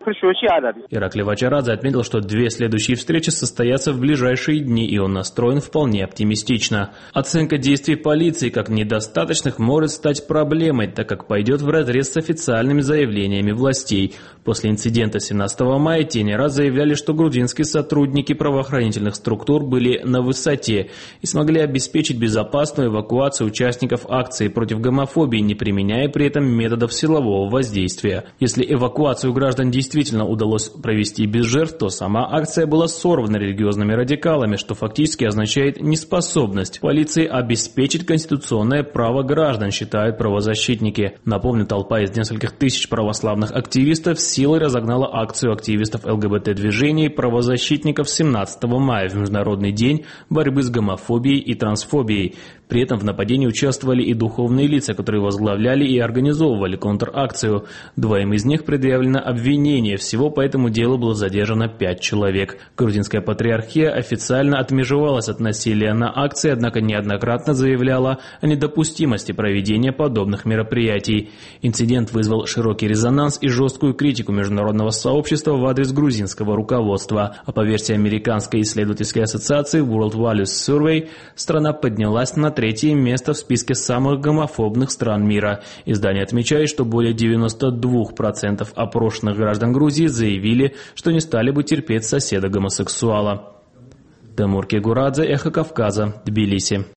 Иракли Вачарадзе отметил, что две следующие встречи состоятся в ближайшие дни, и он настроен вполне оптимистично. Оценка действий полиции как недостаточных может стать проблемой, так как пойдет вразрез с официальными заявлениями властей. После инцидента семнадцатого мая те не раз заявляли, что грузинские сотрудники правоохранительных структур были на высоте и смогли обеспечить безопасную эвакуацию участников акции против гомофобии, не применяя при этом методов силового воздействия. Если эвакуацию граждан действительно удалось провести без жертв, то сама акция была сорвана религиозными радикалами, что фактически означает неспособность полиции обеспечить конституционное право граждан, считают правозащитники. Напомню, толпа из нескольких тысяч православных активистов силой разогнала акцию активистов эл гэ бэ тэ-движения и правозащитников семнадцатого мая в Международный день борьбы с гомофобией и трансфобией. При этом в нападении участвовали и духовные лица, которые возглавляли и организовывали контракцию. Двоим из них предъявлено обвинение. Всего по этому делу было задержано пять человек. Грузинская патриархия официально отмежевалась от насилия на акции, однако неоднократно заявляла о недопустимости проведения подобных мероприятий. Инцидент вызвал широкий резонанс и жесткую критику международного сообщества в адрес грузинского руководства. А по версии американской исследовательской ассоциации World Values Survey, страна поднялась на третье место в списке самых гомофобных стран мира. Издание отмечает, что более девяносто два процента опрошенных граждан Грузии заявили, что не стали бы терпеть соседа-гомосексуала. Тимур Кегурадзе, Эхо Кавказа, Тбилиси.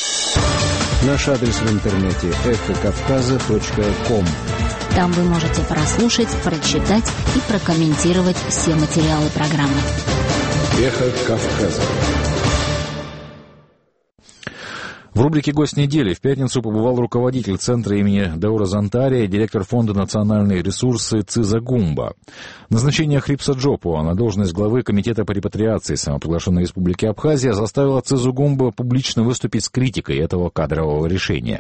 Наш адрес в интернете эхо кавказа точка ком. Там вы можете прослушать, прочитать и прокомментировать все материалы программы. Эхо Кавказа. В рубрике «Гость недели» в пятницу побывал руководитель центра имени Даура Зантария, директор фонда «Национальные ресурсы» Циза Гумба. Назначение Хрипса Джопуа на должность главы Комитета по репатриации самоприглашенной Республики Абхазия заставило Цизу Гумба публично выступить с критикой этого кадрового решения.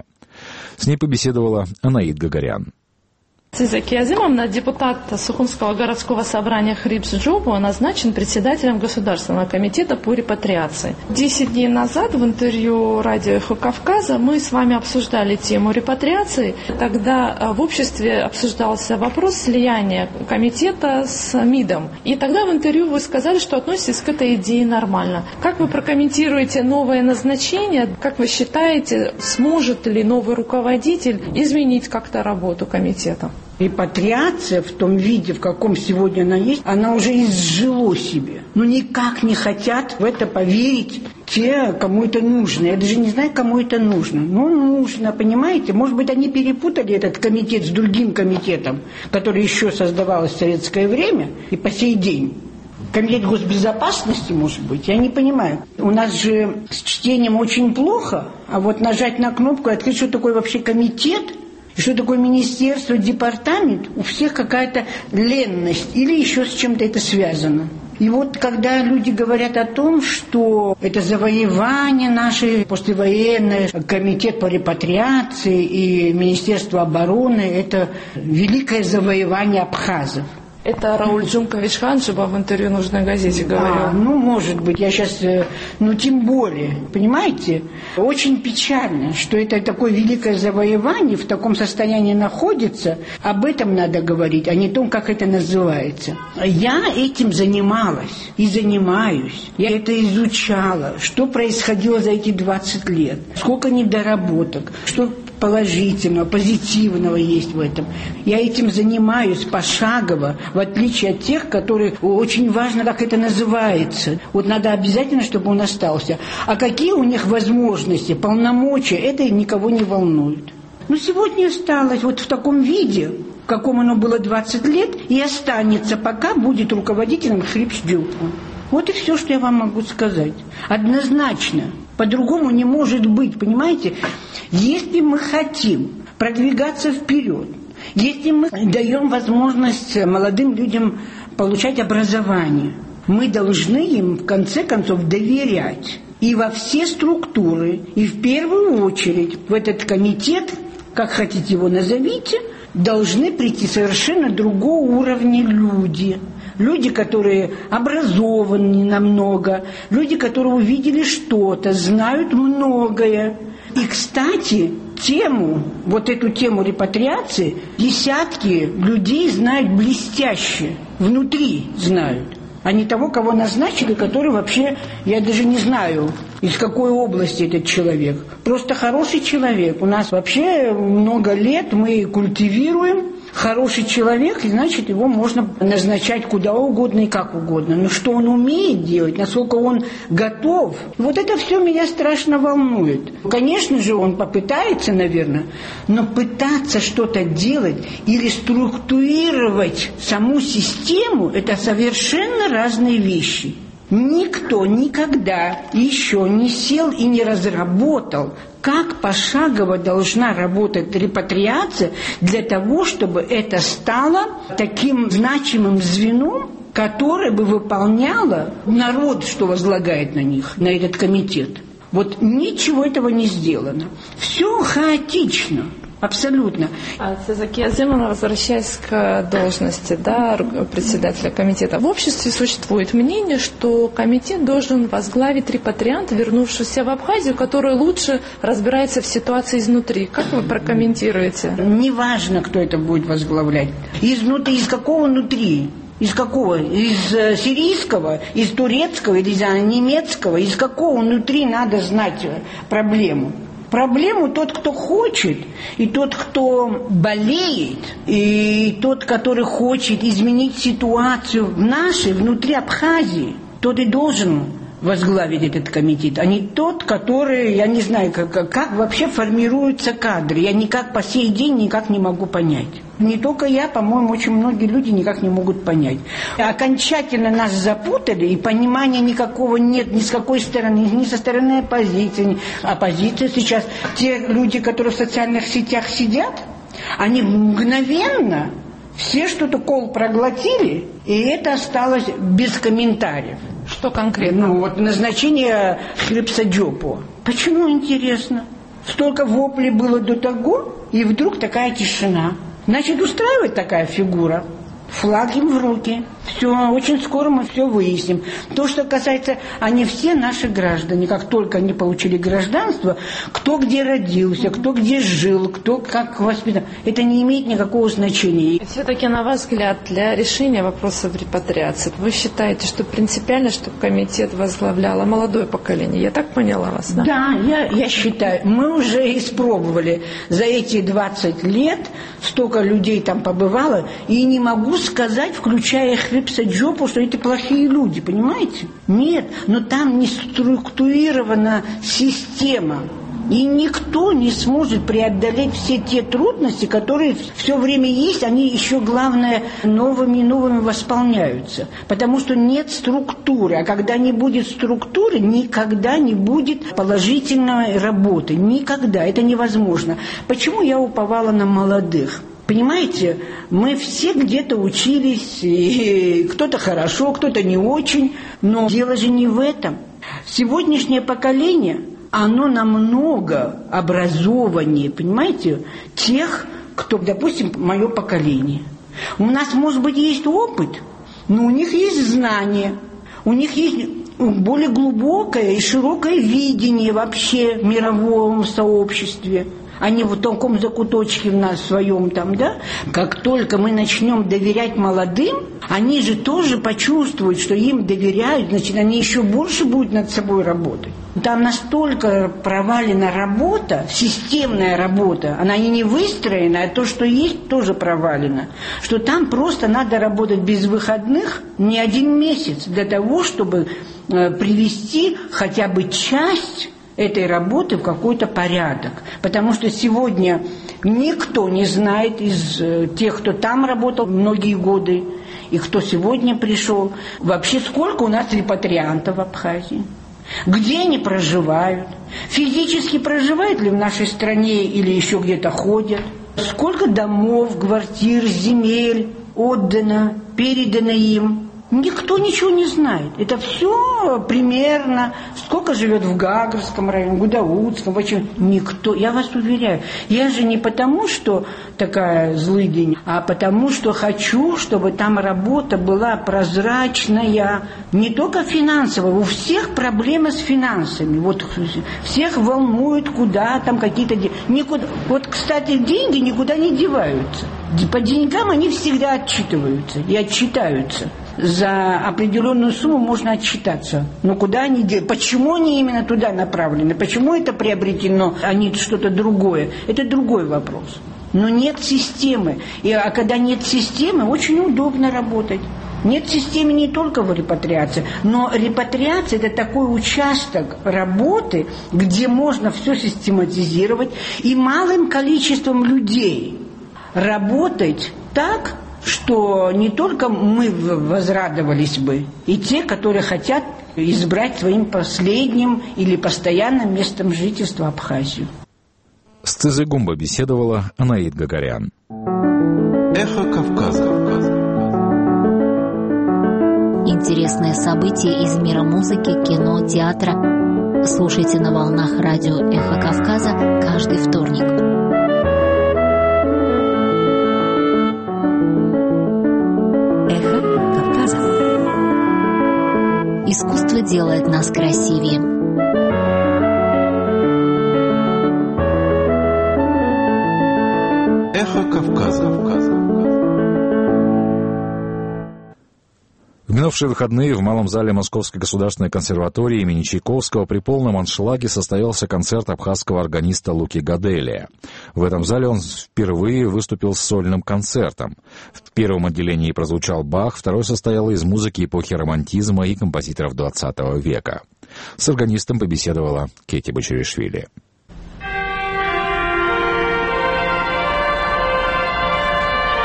С ней побеседовала Анаид Гагарян. Циза Киазимовна, депутат Сухумского городского собрания Хрипс Джопуа, назначен председателем Государственного комитета по репатриации. Десять дней назад в интервью радио «Эхо Кавказа» мы с вами обсуждали тему репатриации. Тогда в обществе обсуждался вопрос слияния комитета с МИДом. И тогда в интервью вы сказали, что относитесь к этой идее нормально. Как вы прокомментируете новое назначение? Как вы считаете, сможет ли новый руководитель изменить как-то работу комитета? Репатриация в том виде, в каком сегодня она есть, она уже изжила себе. Но никак не хотят в это поверить те, кому это нужно. Я даже не знаю, кому это нужно. Но нужно, понимаете? Может быть, они перепутали этот комитет с другим комитетом, который еще создавался в советское время и по сей день. Комитет госбезопасности, может быть, я не понимаю. У нас же с чтением очень плохо, а вот нажать на кнопку и открыть, что такое вообще комитет, и что такое министерство, департамент, у всех какая-то ленность или еще с чем-то это связано. И вот когда люди говорят о том, что это завоевание наше послевоенное, комитет по репатриации и Министерство обороны, это великое завоевание абхазов. Это Рауль Джумкович Ханджиба в интервью «Нужной газете» говорил. А, ну, может быть, я сейчас, ну, тем более, понимаете, очень печально, что это такое великое завоевание в таком состоянии находится. Об этом надо говорить, а не о том, как это называется. Я этим занималась и занимаюсь. Я это изучала, что происходило за эти двадцать лет, сколько недоработок, что положительного, позитивного есть в этом. Я этим занимаюсь пошагово, в отличие от тех, которые очень важно, как это называется. Вот надо обязательно, чтобы он остался. А какие у них возможности, полномочия, это никого не волнует. Но сегодня осталось вот в таком виде, в каком оно было двадцать лет, и останется, пока будет руководителем Хрипс Джопуа. Вот и все, что я вам могу сказать. Однозначно. По-другому не может быть, понимаете? Если мы хотим продвигаться вперед, если мы даем возможность молодым людям получать образование, мы должны им, в конце концов, доверять. И во все структуры, и в первую очередь в этот комитет, как хотите его назовите, должны прийти совершенно другого уровня люди. Люди, которые образованы намного, люди, которые увидели что-то, знают многое. И, кстати, тему, вот эту тему репатриации, десятки людей знают блестяще, внутри знают, а не того, кого назначили, который вообще, я даже не знаю, из какой области этот человек. Просто хороший человек. У нас вообще много лет мы культивируем хороший человек, и значит, его можно назначать куда угодно и как угодно. Но что он умеет делать, насколько он готов, вот это все меня страшно волнует. Конечно же, он попытается, наверное, но пытаться что-то делать или структурировать саму систему – это совершенно разные вещи. Никто никогда еще не сел и не разработал, как пошагово должна работать репатриация для того, чтобы это стало таким значимым звеном, которое бы выполняло народ, что возлагает на них, на этот комитет. Вот ничего этого не сделано. Все хаотично. Абсолютно. Циза Киазимовна, возвращаясь к должности, да, председателя комитета, в обществе существует мнение, что комитет должен возглавить репатриант, вернувшийся в Абхазию, который лучше разбирается в ситуации изнутри. Как вы прокомментируете? Неважно, кто это будет возглавлять. Изнутри, из какого внутри? Из какого? Из э, сирийского, из турецкого, или из а, немецкого? Из какого внутри надо знать проблему? Проблему тот, кто хочет, и тот, кто болеет, и тот, который хочет изменить ситуацию в нашей, внутри Абхазии, тот и должен возглавить этот комитет, а не тот, который, я не знаю, как, как вообще формируются кадры. Я никак по сей день никак не могу понять. Не только я, по-моему, очень многие люди никак не могут понять. Окончательно нас запутали, и понимания никакого нет ни с какой стороны, ни со стороны оппозиции. Оппозиция сейчас, те люди, которые в социальных сетях сидят, они мгновенно все что-то кол проглотили, и это осталось без комментариев. Что конкретно? Ну, вот назначение Хлебсаджопу. Почему, интересно? Столько воплей было до того, и вдруг такая тишина. Значит, устраивает такая фигура. Флаг им в руки. Все, очень скоро мы все выясним. То, что касается, они все наши граждане. Как только они получили гражданство, кто где родился, кто где жил, кто как воспитан, это не имеет никакого значения. Все-таки, на ваш взгляд, для решения вопросов репатриации, вы считаете, что принципиально, чтобы комитет возглавляло молодое поколение? Я так поняла вас, да? Да, я, я считаю. Мы уже испробовали за эти двадцать лет, столько людей там побывало, и не могу сказать, включая Хлебсаджопу, что это плохие люди, понимаете? Нет, но там не структурирована система. И никто не сможет преодолеть все те трудности, которые все время есть, они еще, главное, новыми и новыми восполняются. Потому что нет структуры. А когда не будет структуры, никогда не будет положительной работы. Никогда. Это невозможно. Почему я уповала на молодых? Понимаете, мы все где-то учились, и кто-то хорошо, кто-то не очень, но дело же не в этом. Сегодняшнее поколение, оно намного образованнее, понимаете, тех, кто, допустим, мое поколение. У нас, может быть, есть опыт, но у них есть знания, у них есть более глубокое и широкое видение вообще в мировом сообществе. Они в таком закуточке в нас своем там, да? Как только мы начнем доверять молодым, они же тоже почувствуют, что им доверяют, значит, они еще больше будут над собой работать. Там настолько провалена работа, системная работа, она и не выстроена, а то, что есть, тоже провалено, что там просто надо работать без выходных не один месяц для того, чтобы э, привести хотя бы часть этой работы в какой-то порядок. Потому что сегодня никто не знает из э, тех, кто там работал многие годы, и кто сегодня пришел, вообще сколько у нас репатриантов в Абхазии, где они проживают, физически проживают ли в нашей стране или еще где-то ходят, сколько домов, квартир, земель отдано, передано им. Никто ничего не знает. Это все примерно, сколько живет в Гагарском районе, Гудаутском, почему? Никто, я вас уверяю, я же не потому, что такая злыдень, а потому, что хочу, чтобы там работа была прозрачная, не только финансовая, у всех проблемы с финансами, вот всех волнует, куда там какие-то деньги. Вот, кстати, деньги никуда не деваются. По деньгам они всегда отчитываются и отчитаются. За определенную сумму можно отчитаться. Но куда они делают? Почему они именно туда направлены? Почему это приобретено, а не что-то другое? Это другой вопрос. Но нет системы. И, а когда нет системы, очень удобно работать. Нет системы не только в репатриации, но репатриация – это такой участок работы, где можно все систематизировать и малым количеством людей работать так, что не только мы возрадовались бы, и те, которые хотят избрать своим последним или постоянным местом жительства Абхазию. С Цизыгумбо беседовала Анаит Гагарян. Эхо Кавказа. Интересные события из мира музыки, кино, театра. Слушайте на волнах радио Эхо Кавказа каждый вторник. Искусство делает нас красивее. Эхо Кавказа. В минувшие выходные в Малом зале Московской государственной консерватории имени Чайковского при полном аншлаге состоялся концерт абхазского органиста Луки Гаделия. В этом зале он впервые выступил с сольным концертом. В первом отделении прозвучал Бах, второй состоял из музыки эпохи романтизма и композиторов двадцатого века. С органистом побеседовала Кети Бачаришвили.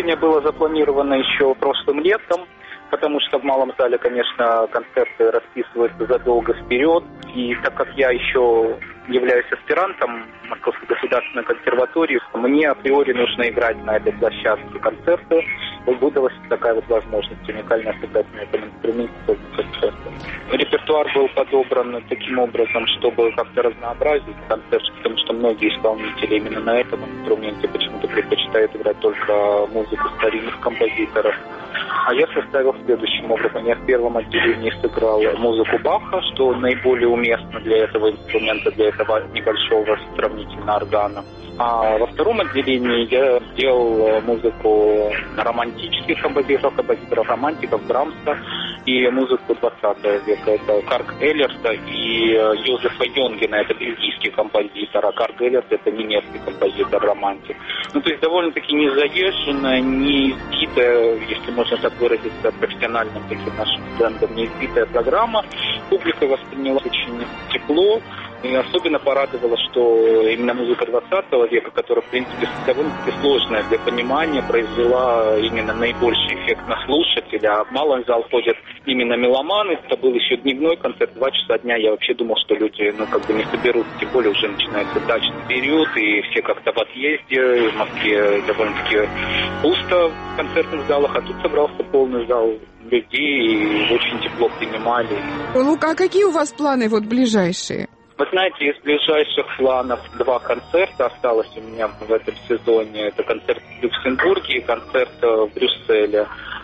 выступление было запланировано еще прошлым летом, потому что в малом зале, конечно, концерты расписываются задолго вперед. И так как я еще являюсь аспирантом Московской государственной консерватории, мне априори нужно играть на этой площадке концерты. Выдалась такая вот возможность, уникальная сыгрательная инструмент концерта. Репертуар был подобран таким образом, чтобы как-то разнообразить концерт, потому что многие исполнители именно на этом инструменте почему-то предпочитают играть только музыку старинных композиторов. А я составил следующим образом. Я в первом отделении сыграл музыку Баха, что наиболее уместно для этого инструмента, для этого небольшого сравнительно органа. А во втором отделении я сделал музыку романтических композиторов, композиторов-романтиков, Брамса и музыку двадцатого века. Это Карг Эллерта и Йозефа Йонгена, это бельгийский композитор, а Карг Эллерт это немецкий композитор-романтик. Ну, то есть довольно-таки не заезженная, не избитая, если можно так выразиться, профессиональным таким нашим брендом, не избитая программа. Публика восприняла очень тепло. И особенно порадовало, что именно музыка двадцатого века, которая, в принципе, довольно-таки сложная для понимания, произвела именно наибольший эффект на слушателя. А в малый зал ходят именно меломаны. Это был еще дневной концерт, два часа дня. Я вообще думал, что люди, ну, как бы не соберутся, тем более уже начинается дачный период, и все как-то в отъезде. В Москве довольно-таки пусто в концертных залах, а тут собрался полный зал людей, и очень тепло принимали. Лука, а какие у вас планы вот ближайшие? Вы знаете, из ближайших планов два концерта осталось у меня в этом сезоне. Это концерт в Люксембурге и концерт в Брюсселе.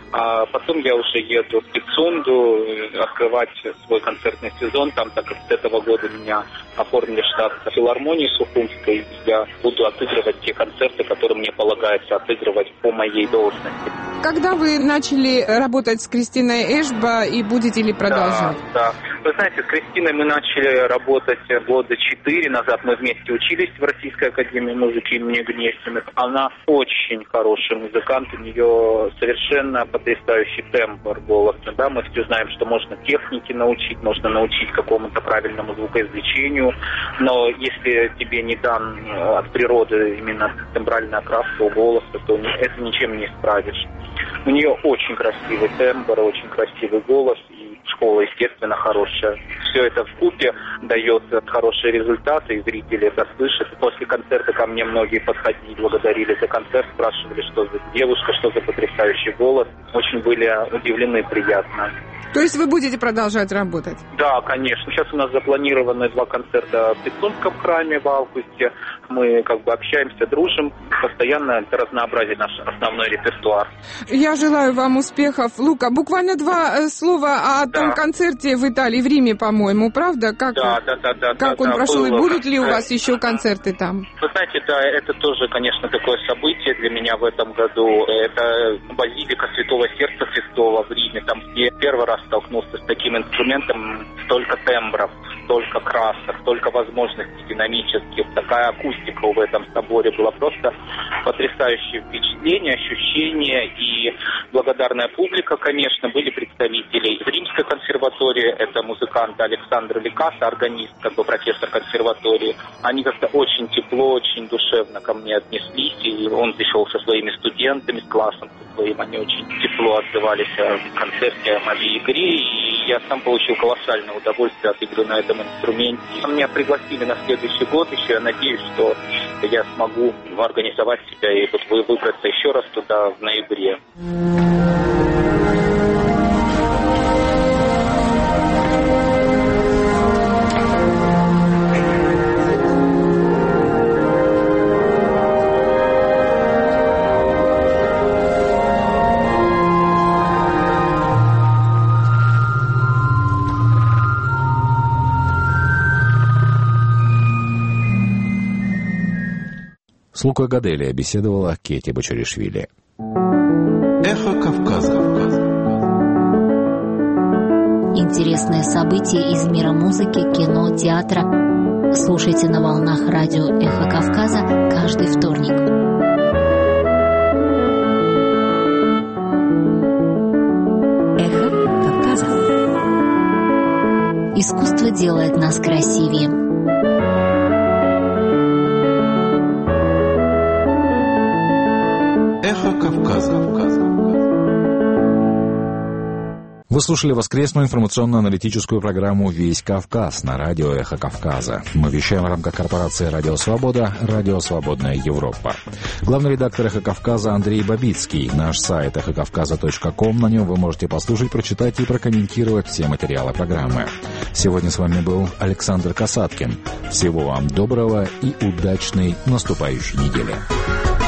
А потом я уже еду в Пицунду открывать свой концертный сезон. Там, так как с этого года меня оформили штат филармонии Сухумской, я буду отыгрывать те концерты, которые мне полагается отыгрывать по моей должности. Когда вы начали работать с Кристиной Эшба и будете ли продолжать? Да, да. Вы знаете, с Кристиной мы начали работать года четыре назад. Мы вместе учились в Российской академии музыки имени Гнесиных. Она очень хороший музыкант, у нее совершенно потрясающий тембр голоса. Да? Мы все знаем, что можно техники научить, можно научить какому-то правильному звукоизвлечению, но если тебе не дан от природы именно тембральная окраска у голоса, то это ничем не исправишь. У нее очень красивый тембр, очень красивый голос, и школа, естественно, хорошая. Все это вкупе дает хорошие результаты, и зрители это слышат. После концерта ко мне многие подходили, благодарили за концерт, спрашивали, что за девушка, что за потрясающий голос. Очень были удивлены приятно. То есть вы будете продолжать работать? Да, конечно. Сейчас у нас запланированы два концерта в Пицунском храме в августе. Мы как бы общаемся, дружим, постоянно разнообразить наш основной репертуар. Я желаю вам успехов. Лука, буквально два слова о да. том концерте в Италии, в Риме, по-моему, правда? Как, да, да, да, да. Как да, он да, прошел, было. И будут ли у вас еще концерты там? Вы знаете, да, это тоже, конечно, такое событие для меня в этом году. Это базилика Святого Сердца Христова в Риме. Там я первый раз столкнулся с таким инструментом, столько тембров, столько красок, столько возможностей динамических, такая акустика в этом соборе была, просто потрясающее впечатление, ощущение, и благодарная публика, конечно, были представители Римской консерватории, это музыкант Александр Ликаса, органист, как бы профессор консерватории. Они как-то очень тепло, очень душевно ко мне отнеслись, и он пришел со своими студентами, с классом со своим, они очень тепло отзывались о концерте, о моей игре, и я сам получил колоссальное удовольствие от игры на этом инструменте. Меня пригласили на следующий год еще, я надеюсь, что я смогу организовать себя и вот выбраться еще раз туда в ноябре. С Лукой Гаделия беседовала Кети Бочаришвили. Эхо Кавказа. Интересные события из мира музыки, кино, театра. Слушайте на волнах радио Эхо Кавказа каждый вторник. Эхо Кавказа. Искусство делает нас красивее. Эхо Кавказа. Вы слушали воскресную информационно-аналитическую программу «Весь Кавказ» на радио «Эхо Кавказа». Мы вещаем в рамках корпорации «Радио Свобода», «Радио Свободная Европа». Главный редактор «Эхо Кавказа» Андрей Бабицкий. Наш сайт эхо кавказа точка ком. На нем вы можете послушать, прочитать и прокомментировать все материалы программы. Сегодня с вами был Александр Касаткин. Всего вам доброго и удачной наступающей недели.